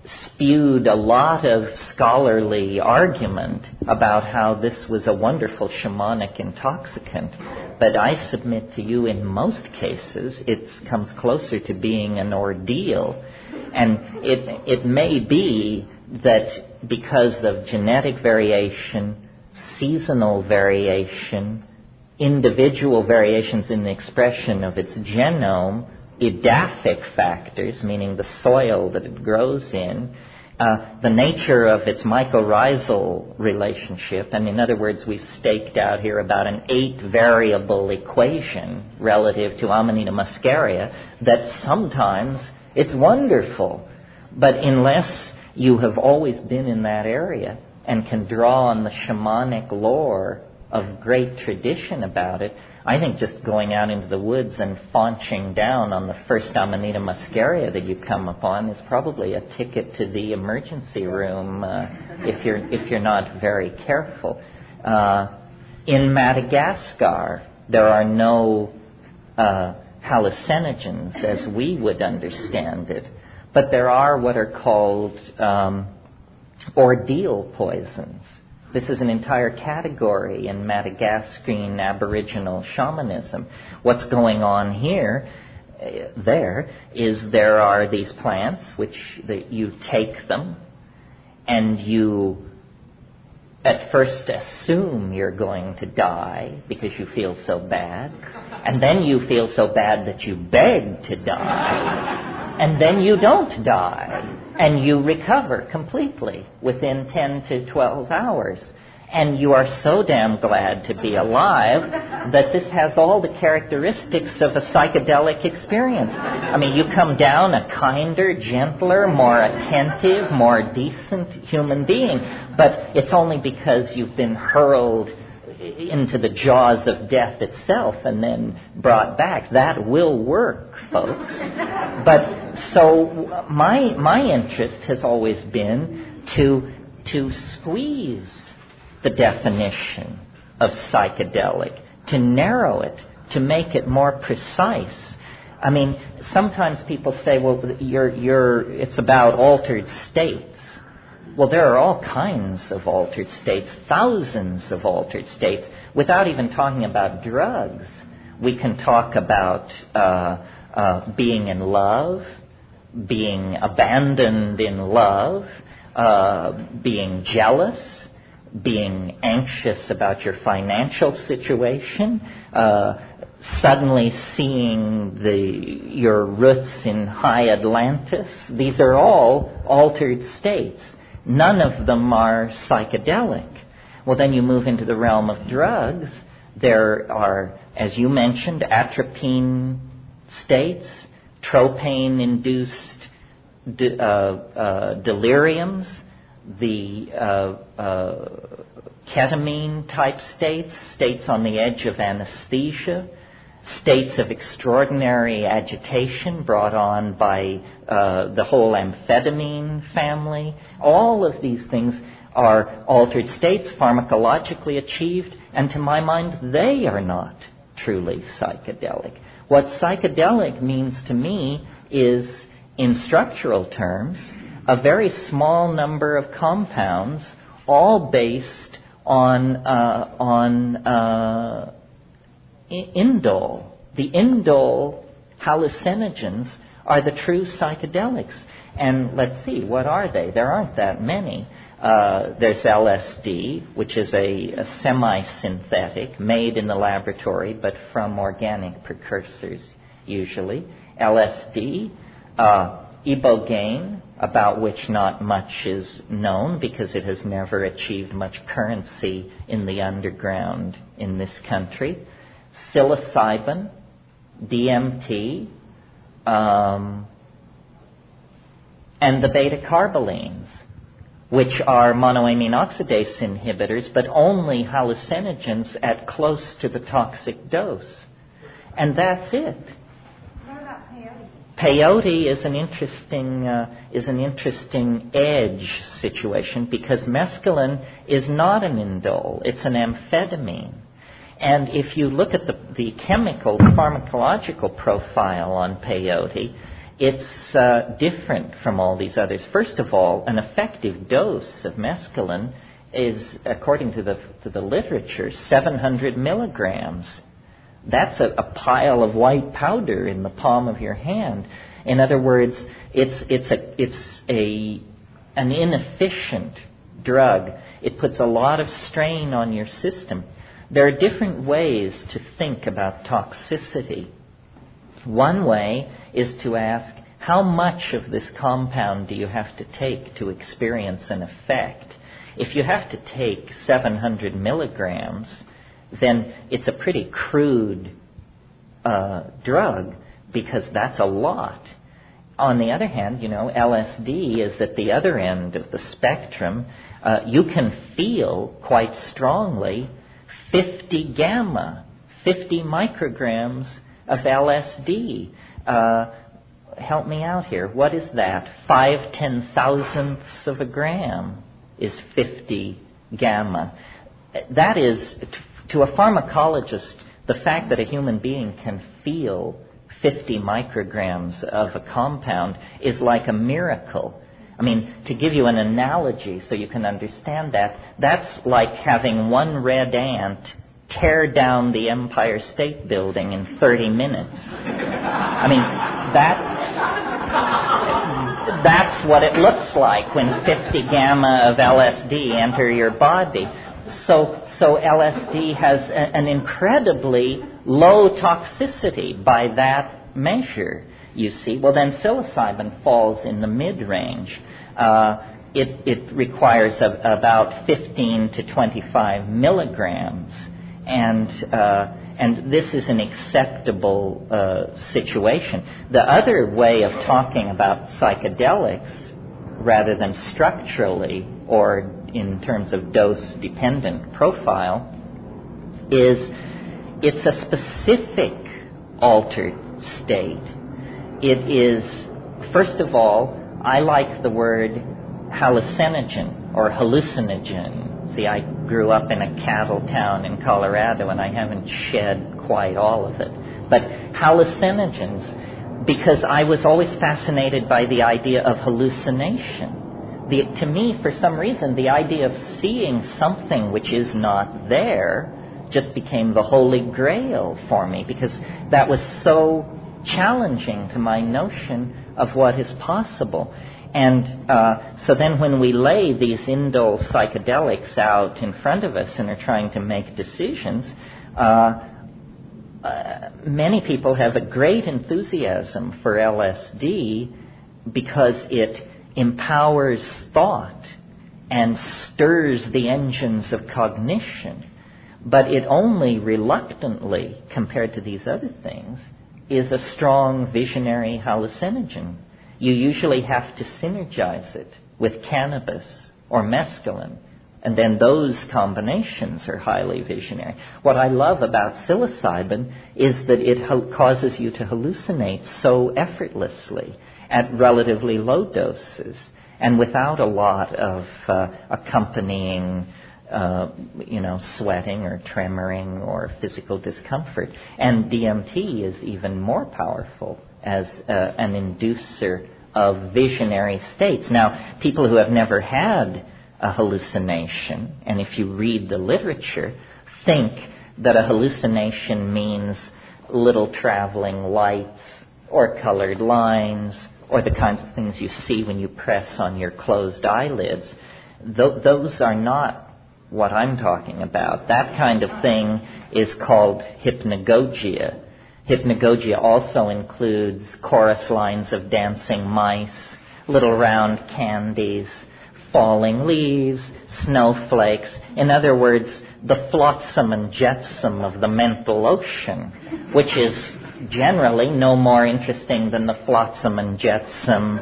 spewed a lot of scholarly argument about how this was a wonderful shamanic intoxicant. But I submit to you, in most cases, it comes closer to being an ordeal. And it may be that because of genetic variation, seasonal variation, individual variations in the expression of its genome, edaphic factors, meaning the soil that it grows in, the nature of its mycorrhizal relationship, and in other words, we've staked out here about an 8-variable equation relative to Amanita muscaria, that sometimes it's wonderful. But unless you have always been in that area and can draw on the shamanic lore of great tradition about it, I think just going out into the woods and faunching down on the first Amanita muscaria that you come upon is probably a ticket to the emergency room if you're not very careful. In Madagascar, there are no hallucinogens as we would understand it, but there are what are called ordeal poisons. This is an entire category in Madagascan Aboriginal shamanism. What's going on here, there are these plants which you take them and you at first assume you're going to die because you feel so bad, and then you feel so bad that you beg to die, and then you don't die. And you recover completely within 10 to 12 hours. And you are so damn glad to be alive that this has all the characteristics of a psychedelic experience. I mean, you come down a kinder, gentler, more attentive, more decent human being. But it's only because you've been hurled into the jaws of death itself and then brought back. That will work, folks. But so my interest has always been to squeeze the definition of psychedelic, to narrow it, to make it more precise. I mean, sometimes people say, well, it's about altered states. Well, there are all kinds of altered states, thousands of altered states, without even talking about drugs. We can talk about being in love, being abandoned in love, being jealous, being anxious about your financial situation, suddenly seeing your roots in high Atlantis. These are all altered states. None of them are psychedelic. Well, then you move into the realm of drugs. There are, as you mentioned, atropine states, tropane-induced deliriums, the ketamine-type states, states on the edge of anesthesia, states of extraordinary agitation brought on by the whole amphetamine family. All of these things are altered states, pharmacologically achieved, and to my mind, they are not truly psychedelic. What psychedelic means to me is, in structural terms, a very small number of compounds, all based on indole. The indole hallucinogens are the true psychedelics. And let's see, what are they? There aren't that many. There's LSD, which is a semi-synthetic, made in the laboratory, but from organic precursors, usually. LSD, ibogaine, about which not much is known because it has never achieved much currency in the underground in this country. Psilocybin, DMT, and the beta-carbolines, which are monoamine oxidase inhibitors, but only hallucinogens at close to the toxic dose. And that's it. What about peyote? Peyote is an interesting edge situation because mescaline is not an indole; it's an amphetamine. And if you look at the chemical pharmacological profile on peyote, it's different from all these others. First of all, an effective dose of mescaline is, according to the literature, 700 milligrams. That's a pile of white powder in the palm of your hand. In other words, it's an inefficient drug. It puts a lot of strain on your system. There are different ways to think about toxicity. One way is to ask, how much of this compound do you have to take to experience an effect? If you have to take 700 milligrams, then it's a pretty crude drug, because that's a lot. On the other hand, LSD is at the other end of the spectrum. You can feel quite strongly 50 gamma, 50 micrograms of LSD. Help me out here. What is that? 5/10,000ths of a gram is 50 gamma. That is, to a pharmacologist, the fact that a human being can feel 50 micrograms of a compound is like a miracle. I mean, to give you an analogy so you can understand that, that's like having one red ant tear down the Empire State Building in 30 minutes. I mean, that's what it looks like when 50 gamma of LSD enter your body. So LSD has an incredibly low toxicity by that measure, you see. Well, then psilocybin falls in the mid-range. It requires about 15 to 25 milligrams, and this is an acceptable situation. The other way of talking about psychedelics, rather than structurally or in terms of dose-dependent profile, is it's a specific altered state. It is, first of all, I like the word hallucinogen or hallucinogen. See, I grew up in a cattle town in Colorado, and I haven't shed quite all of it. But hallucinogens, because I was always fascinated by the idea of hallucination. To me, for some reason, the idea of seeing something which is not there just became the holy grail for me, because that was so challenging to my notion of what is possible. And so then when we lay these indole psychedelics out in front of us and are trying to make decisions, many people have a great enthusiasm for LSD because it empowers thought and stirs the engines of cognition. But it only reluctantly, compared to these other things, is a strong visionary hallucinogen. You usually have to synergize it with cannabis or mescaline, and then those combinations are highly visionary. What I love about psilocybin is that it causes you to hallucinate so effortlessly at relatively low doses and without a lot of accompanying sweating or tremoring or physical discomfort. And DMT is even more powerful as an inducer of visionary states. Now, people who have never had a hallucination, and if you read the literature, think that a hallucination means little traveling lights or colored lines or the kinds of things you see when you press on your closed eyelids. Those are not what I'm talking about. That kind of thing is called hypnagogia. Hypnagogia also includes chorus lines of dancing mice, little round candies, falling leaves, snowflakes. In other words, the flotsam and jetsam of the mental ocean, which is generally no more interesting than the flotsam and jetsam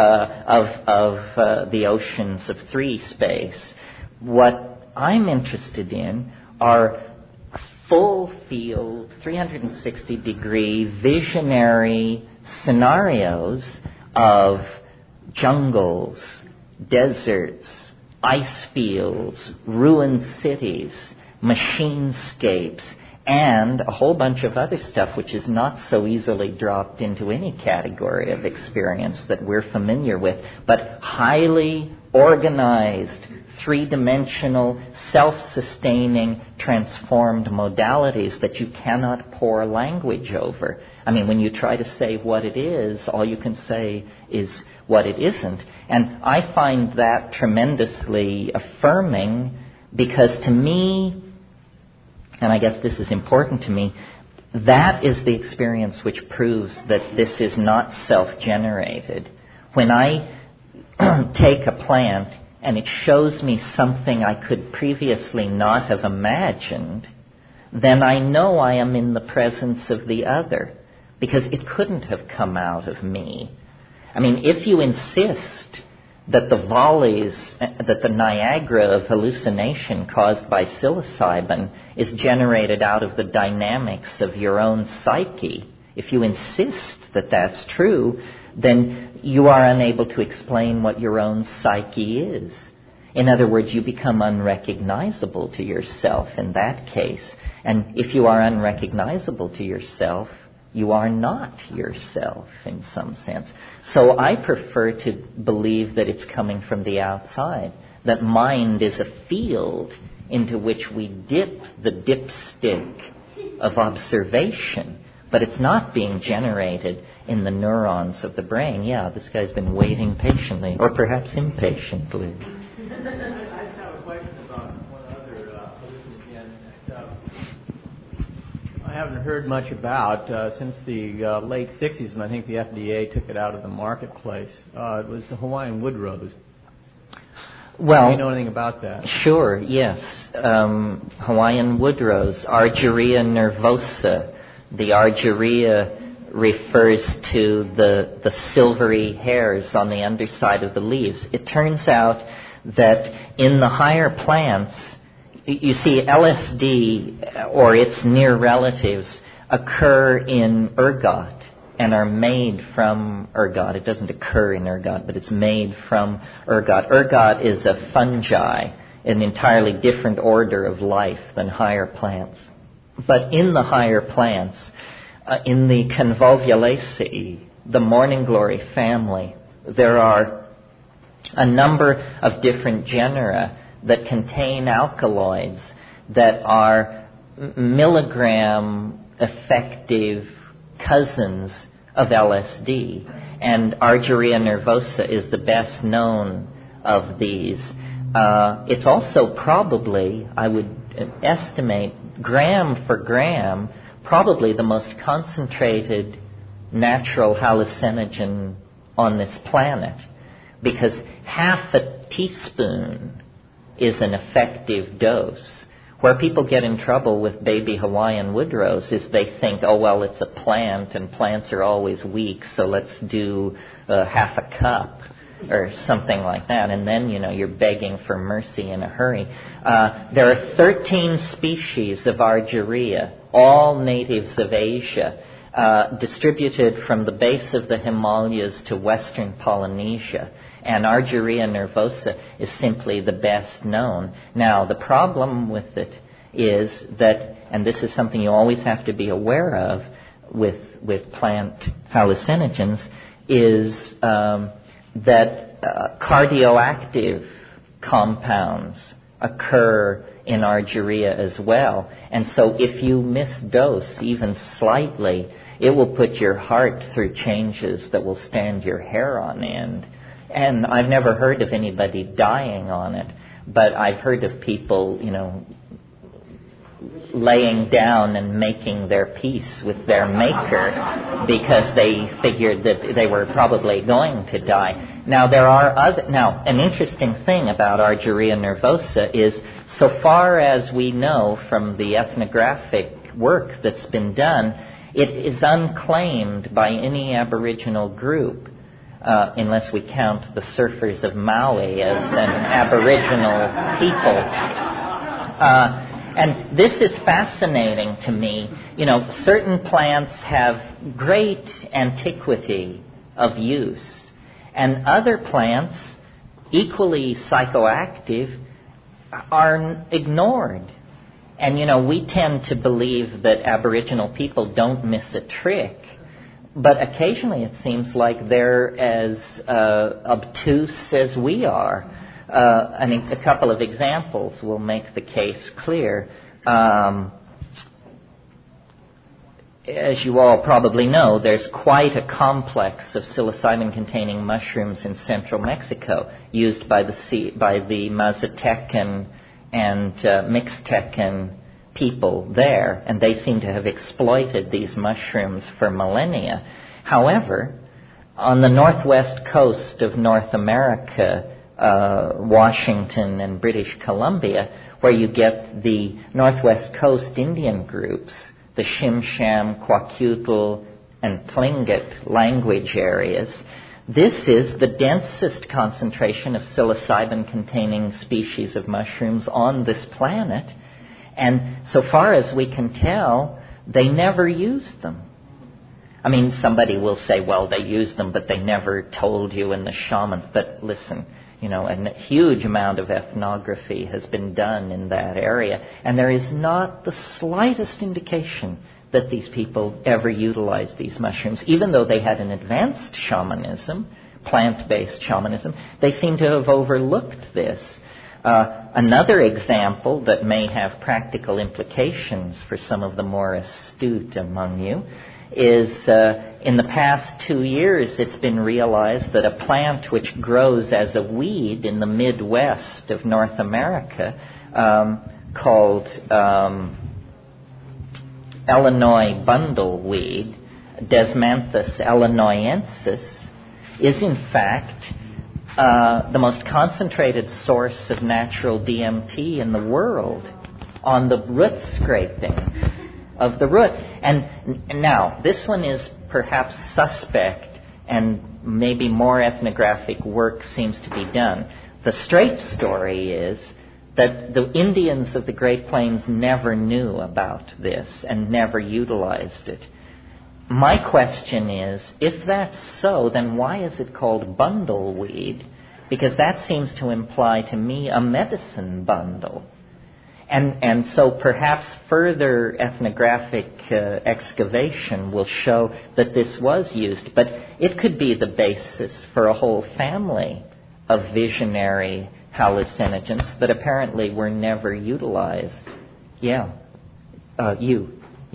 of the oceans of three space. What I'm interested in are full field, 360-degree visionary scenarios of jungles, deserts, ice fields, ruined cities, machinescapes, and a whole bunch of other stuff which is not so easily dropped into any category of experience that we're familiar with, but highly organized, three-dimensional, self-sustaining, transformed modalities that you cannot pour language over. I mean, when you try to say what it is, all you can say is what it isn't. And I find that tremendously affirming, because to me, and I guess this is important to me, that is the experience which proves that this is not self-generated. When I take a plant and it shows me something I could previously not have imagined, then I know I am in the presence of the other, because it couldn't have come out of me. I mean, if you insist that the volleys, that the Niagara of hallucination caused by psilocybin is generated out of the dynamics of your own psyche, if you insist that that's true, then you are unable to explain what your own psyche is. In other words, you become unrecognizable to yourself in that case. And if you are unrecognizable to yourself, you are not yourself in some sense. So I prefer to believe that it's coming from the outside, that mind is a field into which we dip the dipstick of observation, but it's not being generated in the neurons of the brain. Yeah, this guy's been waiting patiently, or perhaps impatiently. I just have a question about one other hallucinogen that I haven't heard much about since the late 60s, when I think the FDA took it out of the marketplace. It was the Hawaiian wood rose. Well, do you know anything about that? Sure, yes. Hawaiian wood rose, Argyria nervosa. The Argyria refers to the silvery hairs on the underside of the leaves. It turns out that in the higher plants, you see, LSD or its near relatives occur in ergot and are made from ergot. It doesn't occur in ergot, but it's made from ergot. Ergot is a fungi, an entirely different order of life than higher plants. But in the higher plants, in the Convolvulaceae, the morning glory family, there are a number of different genera that contain alkaloids that are milligram effective cousins of LSD. And Argyria nervosa is the best known of these. It's also probably, I would estimate, gram for gram, probably the most concentrated natural hallucinogen on this planet, because half a teaspoon is an effective dose. Where people get in trouble with baby Hawaiian wood rose is they think, oh, well, it's a plant and plants are always weak, so let's do half a cup or something like that. And then, you're begging for mercy in a hurry. There are 13 species of Argyria, all natives of Asia, distributed from the base of the Himalayas to western Polynesia. And Argyria nervosa is simply the best known. Now, the problem with it is that, and this is something you always have to be aware of with plant hallucinogens, is that cardioactive compounds occur in Argyria as well. And so if you misdose even slightly, it will put your heart through changes that will stand your hair on end. And I've never heard of anybody dying on it, but I've heard of people, laying down and making their peace with their maker because they figured that they were probably going to die. Now, an interesting thing about Argyria nervosa is, so far as we know from the ethnographic work that's been done, it is unclaimed by any Aboriginal group. Unless we count the surfers of Maui as an Aboriginal people. And this is fascinating to me. Certain plants have great antiquity of use, and other plants, equally psychoactive, are ignored. And, we tend to believe that Aboriginal people don't miss a trick, but occasionally it seems like they're as obtuse as we are. A couple of examples will make the case clear. As you all probably know, there's quite a complex of psilocybin-containing mushrooms in central Mexico, used by the Mazatecan and Mixtecan people there, and they seem to have exploited these mushrooms for millennia. However, on the northwest coast of North America, Washington and British Columbia, where you get the Northwest Coast Indian groups, the Shimsham, Kwakiutl, and Tlingit language areas, this is the densest concentration of psilocybin-containing species of mushrooms on this planet. And so far as we can tell, they never used them. I mean, somebody will say, well, they used them, but they never told you in the shamans. But listen, a huge amount of ethnography has been done in that area, and there is not the slightest indication that these people ever utilized these mushrooms. Even though they had an advanced shamanism, plant-based shamanism, they seem to have overlooked this. Another example that may have practical implications for some of the more astute among you is in the past 2 years it's been realized that a plant which grows as a weed in the Midwest of North America called Illinois bundleweed, Desmanthus illinoisensis, is in fact the most concentrated source of natural DMT in the world on the root scraping of the root. And now, this one is perhaps suspect, and maybe more ethnographic work seems to be done. The straight story is that the Indians of the Great Plains never knew about this and never utilized it. My question is, if that's so, then why is it called bundleweed? Because that seems to imply to me a medicine bundle. And so perhaps further ethnographic excavation will show that this was used, but it could be the basis for a whole family of visionary hallucinogens that apparently were never utilized. Yeah. Yeah.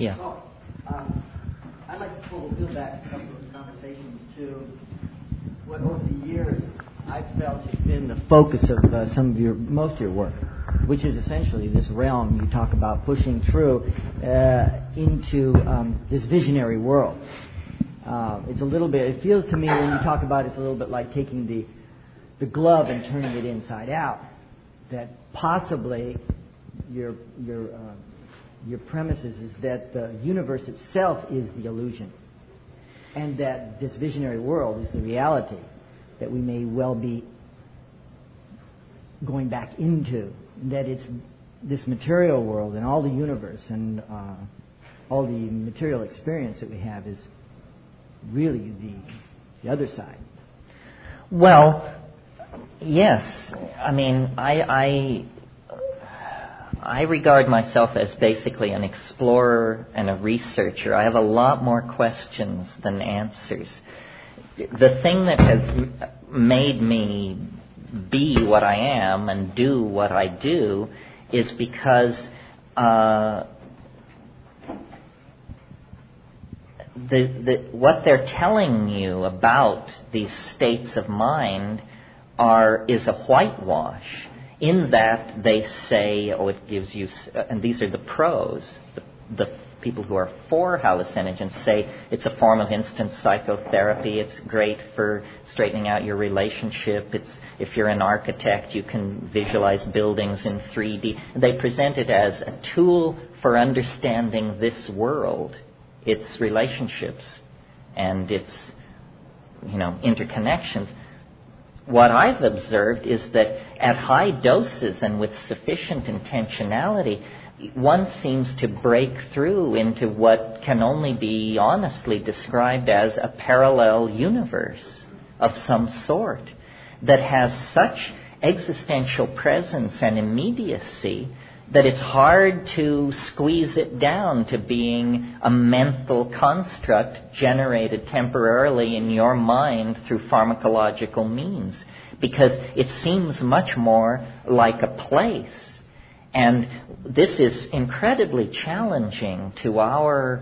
I'd like to pull the wheel back a couple of conversations to what over the years I've felt has been the focus of most of your work, which is essentially this realm you talk about pushing through into this visionary world. It's a little bit, it feels to me when you talk about it, it's a little bit like taking the glove and turning it inside out, that possibly your premise is that the universe itself is the illusion, and that this visionary world is the reality that we may well be going back into, that it's this material world and all the universe and all the material experience that we have is really the other side. Well, yes. I mean, I regard myself as basically an explorer and a researcher. I have a lot more questions than answers. The thing that has made me be what I am and do what I do is because what they're telling you about these states of mind is a whitewash, in that they say, it gives you, and these are the pros, the people who are for hallucinogens say it's a form of instant psychotherapy, it's great for straightening out your relationship, if you're an architect, you can visualize buildings in 3D. They present it as a tool for understanding this world, its relationships, and its, interconnections. What I've observed is that at high doses and with sufficient intentionality, one seems to break through into what can only be honestly described as a parallel universe of some sort that has such existential presence and immediacy. that it's hard to squeeze it down to being a mental construct generated temporarily in your mind through pharmacological means, because it seems much more like a place. And this is incredibly challenging to our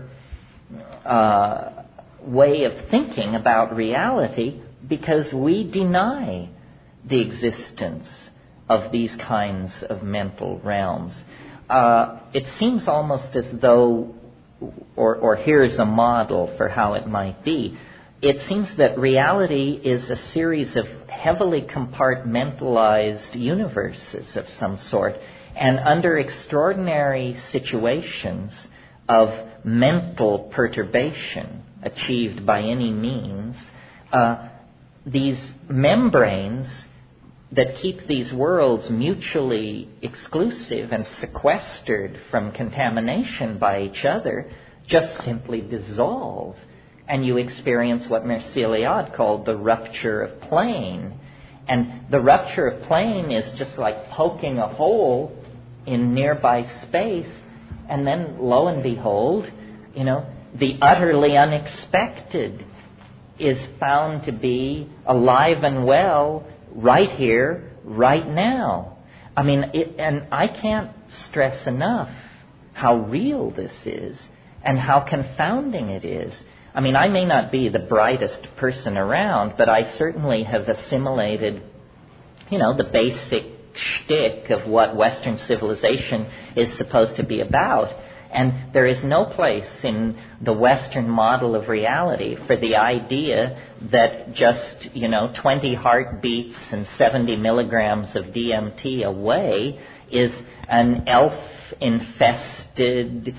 way of thinking about reality, because we deny the existence of these kinds of mental realms. It seems almost as though, or here's a model for how it might be, it seems that reality is a series of heavily compartmentalized universes of some sort, and under extraordinary situations of mental perturbation achieved by any means, these membranes that keep these worlds mutually exclusive and sequestered from contamination by each other just simply dissolve, and you experience what Mircea Eliade called the rupture of plane. And the rupture of plane is just like poking a hole in nearby space, and then lo and behold, the utterly unexpected is found to be alive and well right here, right now. I mean, and I can't stress enough how real this is and how confounding it is. I mean, I may not be the brightest person around, but I certainly have assimilated, the basic shtick of what Western civilization is supposed to be about. And there is no place in the Western model of reality for the idea that just, 20 heartbeats and 70 milligrams of DMT away is an elf-infested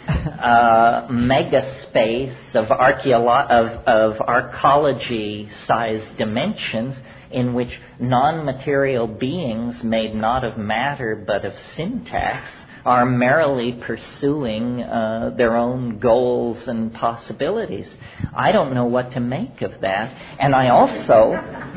megaspace of arcology-sized dimensions in which non-material beings made not of matter but of syntax are merrily pursuing their own goals and possibilities. I don't know what to make of that. And I also,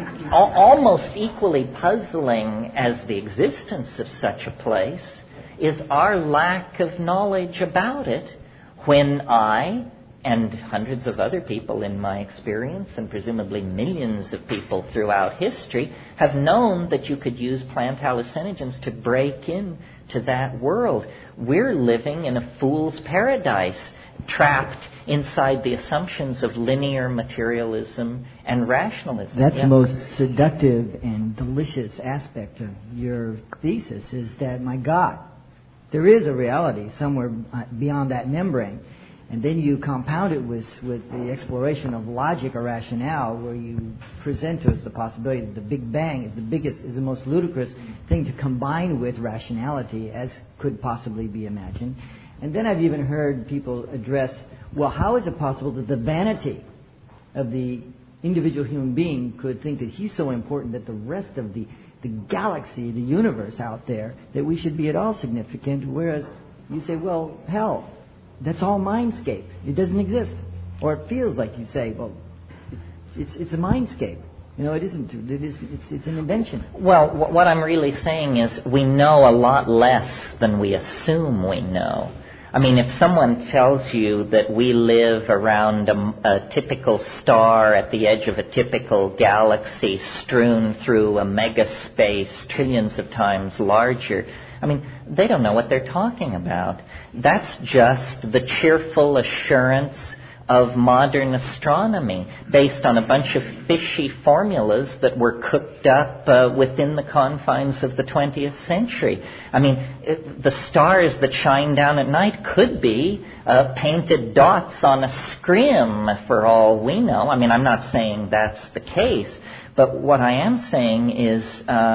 almost equally puzzling as the existence of such a place, is our lack of knowledge about it, when I and hundreds of other people in my experience, and presumably millions of people throughout history, have known that you could use plant hallucinogens to break into that world. We're living in a fool's paradise, trapped inside the assumptions of linear materialism and rationalism. That's the most seductive and delicious aspect of your thesis, is that, my God, there is a reality somewhere beyond that membrane. And then you compound it with the exploration of logic or rationale, where you present to us the possibility that the Big Bang is the most ludicrous thing to combine with rationality as could possibly be imagined. And then I've even heard people address, well, how is it possible that the vanity of the individual human being could think that he's so important that the rest of the galaxy, the universe out there, that we should be at all significant, whereas you say, well, hell, that's all mindscape. It doesn't exist. Or it feels like you say, well, it's a mindscape. It isn't. It's an invention. Well, what I'm really saying is we know a lot less than we assume we know. I mean, if someone tells you that we live around a typical star at the edge of a typical galaxy strewn through a megaspace trillions of times larger, I mean, they don't know what they're talking about. That's just the cheerful assurance of modern astronomy based on a bunch of fishy formulas that were cooked up within the confines of the 20th century. I mean, the stars that shine down at night could be painted dots on a scrim for all we know. I mean, I'm not saying that's the case, but what I am saying is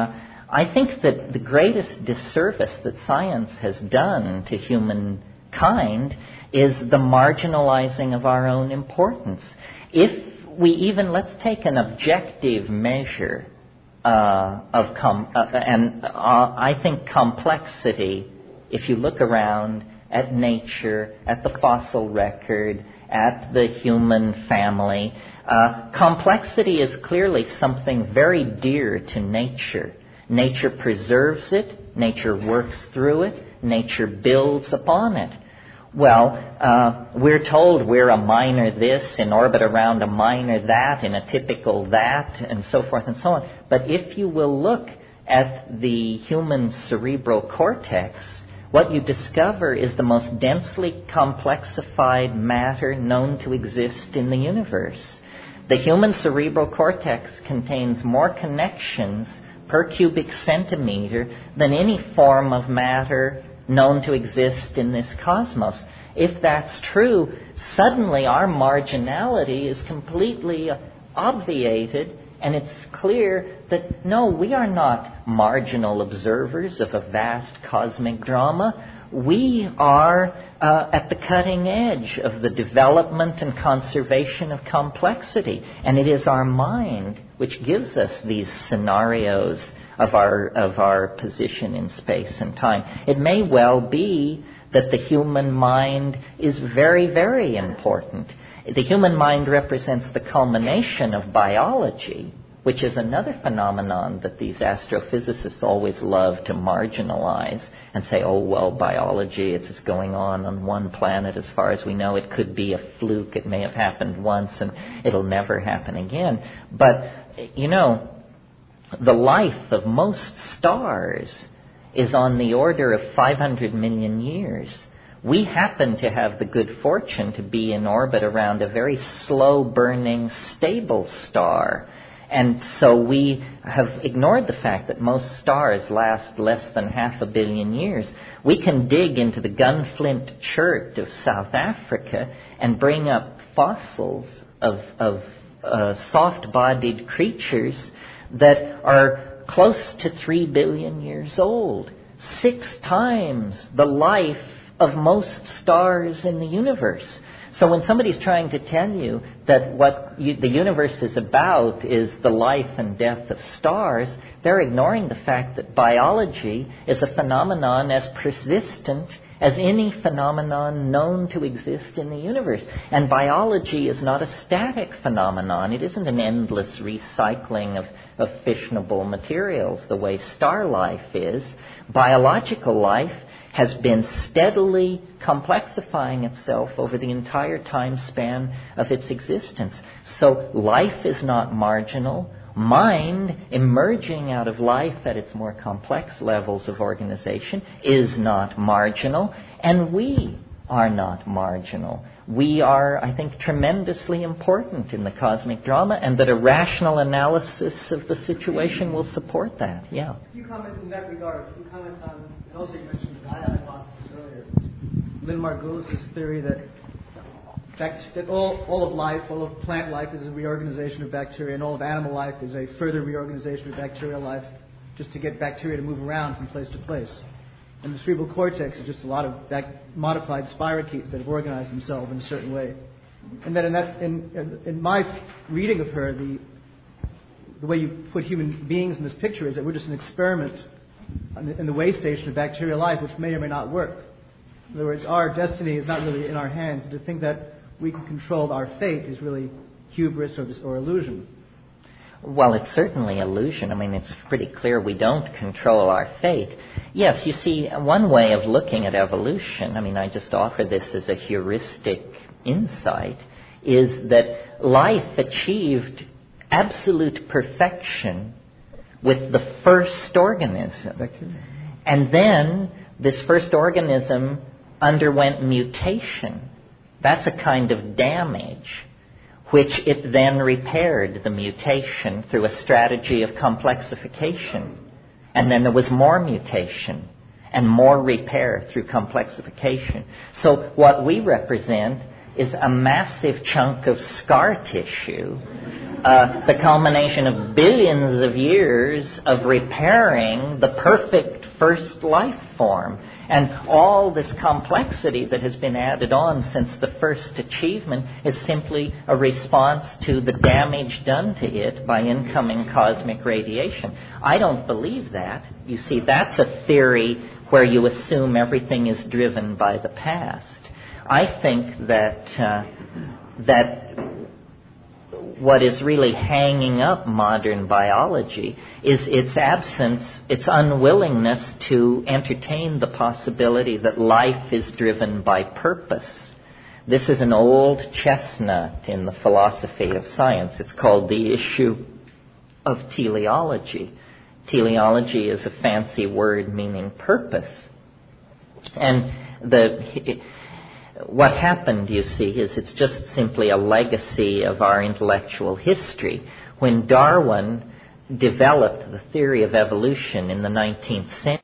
I think that the greatest disservice that science has done to humankind is the marginalizing of our own importance. If we even, let's take an objective measure I think complexity, if you look around at nature, at the fossil record, at the human family, complexity is clearly something very dear to nature. Nature preserves it, nature works through it, nature builds upon it. Well, we're told we're a minor this, in orbit around a minor that, in a typical that, and so forth and so on. But if you will look at the human cerebral cortex, what you discover is the most densely complexified matter known to exist in the universe. The human cerebral cortex contains more connections per cubic centimeter than any form of matter known to exist in this cosmos. If that's true, suddenly our marginality is completely obviated, and it's clear that, no, we are not marginal observers of a vast cosmic drama. We are at the cutting edge of the development and conservation of complexity. And it is our mind which gives us these scenarios of our position in space and time. It may well be that the human mind is very, very important. The human mind represents the culmination of biology, which is another phenomenon that these astrophysicists always love to marginalize and say, oh, well, biology, it's just going on one planet as far as we know. It could be a fluke. It may have happened once and it'll never happen again. But, you know, the life of most stars is on the order of 500 million years. We happen to have the good fortune to be in orbit around a very slow-burning, stable star. And so we have ignored the fact that most stars last less than 500 million years. We can dig into the Gunflint Chert of South Africa and bring up fossils of soft-bodied creatures that are close to 3 billion years old. 6 times the life of most stars in the universe. So when somebody's trying to tell you that the universe is about is the life and death of stars, they're ignoring the fact that biology is a phenomenon as persistent as any phenomenon known to exist in the universe. And biology is not a static phenomenon. It isn't an endless recycling of fissionable materials the way star life is. Biological life has been steadily complexifying itself over the entire time span of its existence. So life is not marginal. Mind, emerging out of life at its more complex levels of organization, is not marginal. And we are not marginal. We are, I think, tremendously important in the cosmic drama, and that a rational analysis of the situation will support that. Yeah. You comment in that regard. You comment on, and also you mentioned the Gaia hypothesis earlier. Lynn Margulis' theory that all of life, all of plant life is a reorganization of bacteria, and all of animal life is a further reorganization of bacterial life, just to get bacteria to move around from place to place. And the cerebral cortex is just a lot of modified spirochetes that have organized themselves in a certain way. And that in my reading of her, the way you put human beings in this picture is that we're just an experiment in the way station of bacterial life, which may or may not work. In other words, our destiny is not really in our hands. And to think that we can control our fate is really hubris or illusion. Well, it's certainly illusion. I mean, it's pretty clear we don't control our fate. Yes, you see, one way of looking at evolution, I mean, I just offer this as a heuristic insight, is that life achieved absolute perfection with the first organism. And then this first organism underwent mutation. That's a kind of damage, which it then repaired the mutation through a strategy of complexification. And then there was more mutation and more repair through complexification. So what we represent is a massive chunk of scar tissue, the culmination of billions of years of repairing the perfect first life form. And all this complexity that has been added on since the first achievement is simply a response to the damage done to it by incoming cosmic radiation. I don't believe that. You see, that's a theory where you assume everything is driven by the past. I think that what is really hanging up modern biology is its absence, its unwillingness to entertain the possibility that life is driven by purpose. This is an old chestnut in the philosophy of science. It's called the issue of teleology. Teleology is a fancy word meaning purpose. And what happened, you see, is it's just simply a legacy of our intellectual history. When Darwin developed the theory of evolution in the 19th century,